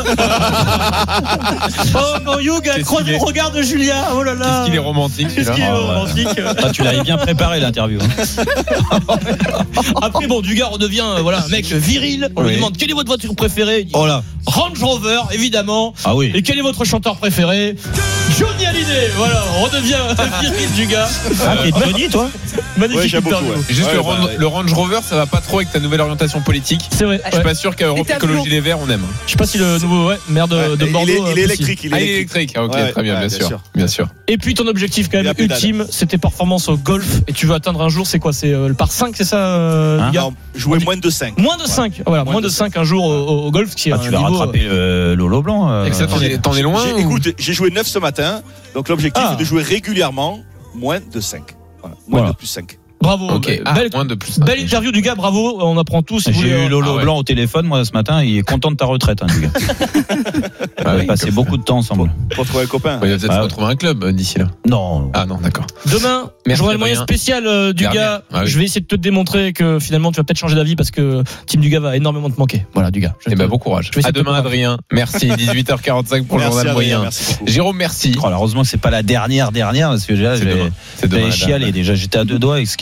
Speaker 8: oh quand Hugh a
Speaker 4: Qu'est-ce
Speaker 8: croisé
Speaker 4: qu'il
Speaker 8: le
Speaker 4: est-
Speaker 8: regard de Julia. Oh là là.
Speaker 4: Qu'est-ce qu'il est romantique
Speaker 8: Qu'est-ce qu'il est
Speaker 4: celui-là.
Speaker 8: romantique.
Speaker 6: Ah, tu l'avais bien préparé l'interview. Hein.
Speaker 8: Après, bon, Dugarry redevient euh, voilà, un mec viril. On lui
Speaker 4: Oui.
Speaker 8: demande quelle est votre voiture préférée. Il dit,
Speaker 6: Oh là.
Speaker 8: Range Rover, évidemment.
Speaker 6: Ah oui.
Speaker 8: Et quel est votre chanteur préféré? Johnny Hallyday. Voilà, on redevient viril du gars.
Speaker 6: Ah, t'es Johnny, toi?
Speaker 8: Magnifique
Speaker 3: Ouais, j'aime beaucoup,
Speaker 8: interview.
Speaker 3: ouais.
Speaker 4: Juste
Speaker 3: Ouais,
Speaker 4: le,
Speaker 3: bah,
Speaker 4: Range,
Speaker 3: ouais.
Speaker 4: le Range Rover, ça va pas trop avec ta nouvelle orientation politique.
Speaker 8: C'est vrai.
Speaker 4: Je suis
Speaker 8: ouais.
Speaker 4: pas sûr qu'à Europe
Speaker 5: Et t'as
Speaker 4: Écologie
Speaker 5: vu-
Speaker 4: Les Verts, on aime.
Speaker 8: Je sais pas si le nouveau ouais, maire de,
Speaker 3: Ouais,
Speaker 8: de
Speaker 3: il
Speaker 8: Bordeaux.
Speaker 3: est,
Speaker 8: euh,
Speaker 3: il est
Speaker 8: possible.
Speaker 3: électrique, il est
Speaker 4: Ah, il est
Speaker 3: électrique.
Speaker 4: électrique. Ah, ok,
Speaker 3: Ouais,
Speaker 4: très bien,
Speaker 3: ouais,
Speaker 4: bien
Speaker 3: bien
Speaker 4: sûr.
Speaker 3: sûr.
Speaker 4: Bien sûr.
Speaker 8: Et puis ton objectif quand
Speaker 3: Il
Speaker 8: même
Speaker 3: a pédale.
Speaker 8: ultime, c'était performance au golf. Et tu veux atteindre un jour, c'est quoi? C'est euh, le par cinq, c'est ça, euh,
Speaker 6: Hein
Speaker 8: Dugas?
Speaker 3: Non, jouer moins de cinq.
Speaker 8: Moins de cinq. Voilà, moins,
Speaker 3: Moins
Speaker 8: de
Speaker 3: de
Speaker 8: cinq un jour au, au- au golf, qui est
Speaker 6: Ah,
Speaker 8: un
Speaker 6: tu vas
Speaker 8: niveau,
Speaker 6: rattraper le Lolo Blanc. euh,
Speaker 4: Et que ça, t'en es, t'en es loin
Speaker 3: J'ai-
Speaker 4: ou-
Speaker 3: Écoute, j'ai joué neuf ce matin, donc l'objectif
Speaker 8: Ah.
Speaker 3: est de jouer régulièrement moins de cinq. Voilà, moins
Speaker 6: Voilà.
Speaker 3: de plus cinq.
Speaker 8: Bravo.
Speaker 4: Ok,
Speaker 8: Be-
Speaker 4: ah,
Speaker 8: belle,
Speaker 4: moins de plus.
Speaker 8: belle interview du gars, bravo. On apprend tout. Si vous
Speaker 6: J'ai
Speaker 8: voulez,
Speaker 6: eu
Speaker 8: euh,
Speaker 6: Lolo
Speaker 4: ah ouais.
Speaker 6: Blanc au téléphone, moi, ce matin. Il est content de ta retraite, hein, du gars. On
Speaker 4: Ah
Speaker 6: a
Speaker 4: oui,
Speaker 6: passé
Speaker 4: comme
Speaker 6: beaucoup de temps ensemble.
Speaker 3: Pour trouver un copain.
Speaker 4: Il va peut-être
Speaker 6: Ah
Speaker 4: se
Speaker 6: ouais.
Speaker 4: retrouver un club euh, d'ici là.
Speaker 6: Non.
Speaker 4: Ah non, d'accord.
Speaker 8: Demain,
Speaker 4: Merci,
Speaker 8: journal moyen
Speaker 4: Adrien.
Speaker 8: spécial euh, du
Speaker 4: Dernière.
Speaker 8: gars.
Speaker 4: Ah oui.
Speaker 8: Je vais essayer de te démontrer que finalement tu vas peut-être changer d'avis parce que Team Dugas va énormément te manquer. Voilà, Dugas. Je
Speaker 4: Eh
Speaker 8: te-
Speaker 4: ben, bon courage.
Speaker 8: je vais essayer
Speaker 4: À
Speaker 8: de te
Speaker 4: demain,
Speaker 8: convaincre.
Speaker 4: Adrien. Merci. dix-huit heures quarante-cinq pour le
Speaker 3: Merci,
Speaker 4: journal
Speaker 3: Adrien,
Speaker 4: moyen.
Speaker 3: merci beaucoup.
Speaker 4: Jérôme, merci.
Speaker 6: Oh, alors, heureusement que c'est pas la dernière dernière parce que là,
Speaker 4: C'est
Speaker 6: j'ai
Speaker 4: demain. C'est demain,
Speaker 6: j'ai
Speaker 4: la
Speaker 6: chialé
Speaker 4: dame.
Speaker 6: déjà. J'étais à deux doigts avec ce qu'il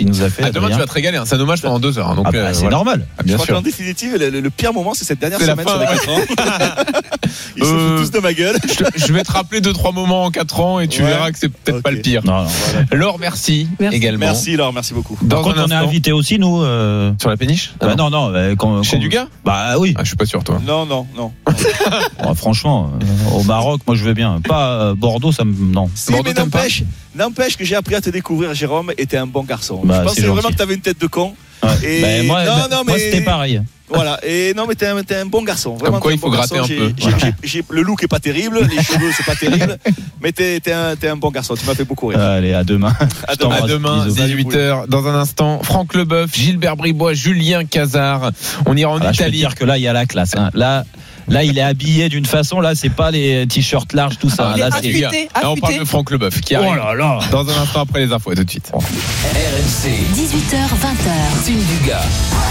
Speaker 6: qu'il nous a fait.
Speaker 4: Ah, demain, tu vas te régaler. C'est un hommage pendant deux heures. Donc,
Speaker 6: ah bah,
Speaker 4: euh,
Speaker 6: c'est
Speaker 4: voilà.
Speaker 6: normal.
Speaker 4: Ah, bien
Speaker 3: je
Speaker 4: sûr.
Speaker 3: crois qu'en définitive, le, le pire moment, c'est cette dernière
Speaker 4: C'est la
Speaker 3: semaine
Speaker 4: fin,
Speaker 3: sur les
Speaker 4: ouais.
Speaker 3: quatre ans. Ils se
Speaker 4: Euh,
Speaker 3: foutent tous de ma gueule.
Speaker 4: Je, te- je vais te rappeler deux, trois moments en quatre ans et tu
Speaker 3: Ouais.
Speaker 4: verras que c'est peut-être
Speaker 3: Ok.
Speaker 4: pas le pire.
Speaker 6: Non, non.
Speaker 4: Laure, merci,
Speaker 5: Merci.
Speaker 4: également.
Speaker 3: Merci Laure, merci beaucoup.
Speaker 4: Dans
Speaker 6: Par contre,
Speaker 4: un
Speaker 6: on est
Speaker 4: instant-
Speaker 6: invité aussi, nous. euh,
Speaker 4: Sur la péniche
Speaker 6: bah, non, non. euh, quand-
Speaker 4: Chez
Speaker 6: quand-
Speaker 4: Dugas
Speaker 6: Bah oui.
Speaker 4: Ah, je suis pas sûr, toi.
Speaker 3: Non, non, non.
Speaker 6: Bon, franchement, euh, au Maroc, moi je veux bien. Pas euh, Bordeaux, ça me. Non.
Speaker 3: Si,
Speaker 4: Bordeaux,
Speaker 3: mais
Speaker 4: t'aimes pas
Speaker 3: n'empêche, n'empêche que j'ai appris à te découvrir, Jérôme, et t'es un bon garçon.
Speaker 6: Bah,
Speaker 3: je
Speaker 6: c'est
Speaker 3: pensais
Speaker 6: gentil.
Speaker 3: vraiment que t'avais une tête de con.
Speaker 6: Ouais.
Speaker 3: Et
Speaker 6: Ben, moi,
Speaker 3: non,
Speaker 6: ben,
Speaker 3: non,
Speaker 6: moi,
Speaker 3: mais
Speaker 6: c'était pareil.
Speaker 3: Voilà. Et non, mais t'es un, t'es un bon garçon. Vraiment,
Speaker 4: Comme quoi,
Speaker 3: t'es
Speaker 4: il faut
Speaker 3: bon
Speaker 4: gratter
Speaker 3: garçon.
Speaker 4: un
Speaker 3: J'ai-
Speaker 4: peu.
Speaker 3: j'ai- j'ai- j'ai- le look est pas terrible, les cheveux c'est pas terrible, mais t'es, t'es un, t'es un bon garçon. Tu m'as fait beaucoup rire.
Speaker 6: Allez, à demain.
Speaker 3: À
Speaker 6: Je t'embrasse.
Speaker 4: À demain,
Speaker 6: Bisous.
Speaker 4: dix-huit heures. Dans un instant, Franck Leboeuf, Gilbert Bribois, Julien Cazard. On ira en
Speaker 6: Ah, là, je peux te
Speaker 4: Italie.
Speaker 6: dire que là, il y a la classe. Hein. Là, là, il est habillé d'une façon. Là, c'est pas les t-shirts larges, tout ça.
Speaker 5: Il est
Speaker 6: Là,
Speaker 5: affûté.
Speaker 6: c'est.
Speaker 4: Là, on parle de Franck Leboeuf qui arrive.
Speaker 6: Oh là là.
Speaker 4: Dans un instant après les infos. À tout de suite.
Speaker 2: R M C,
Speaker 10: dix-huit heures vingt.
Speaker 2: Tim Dugas.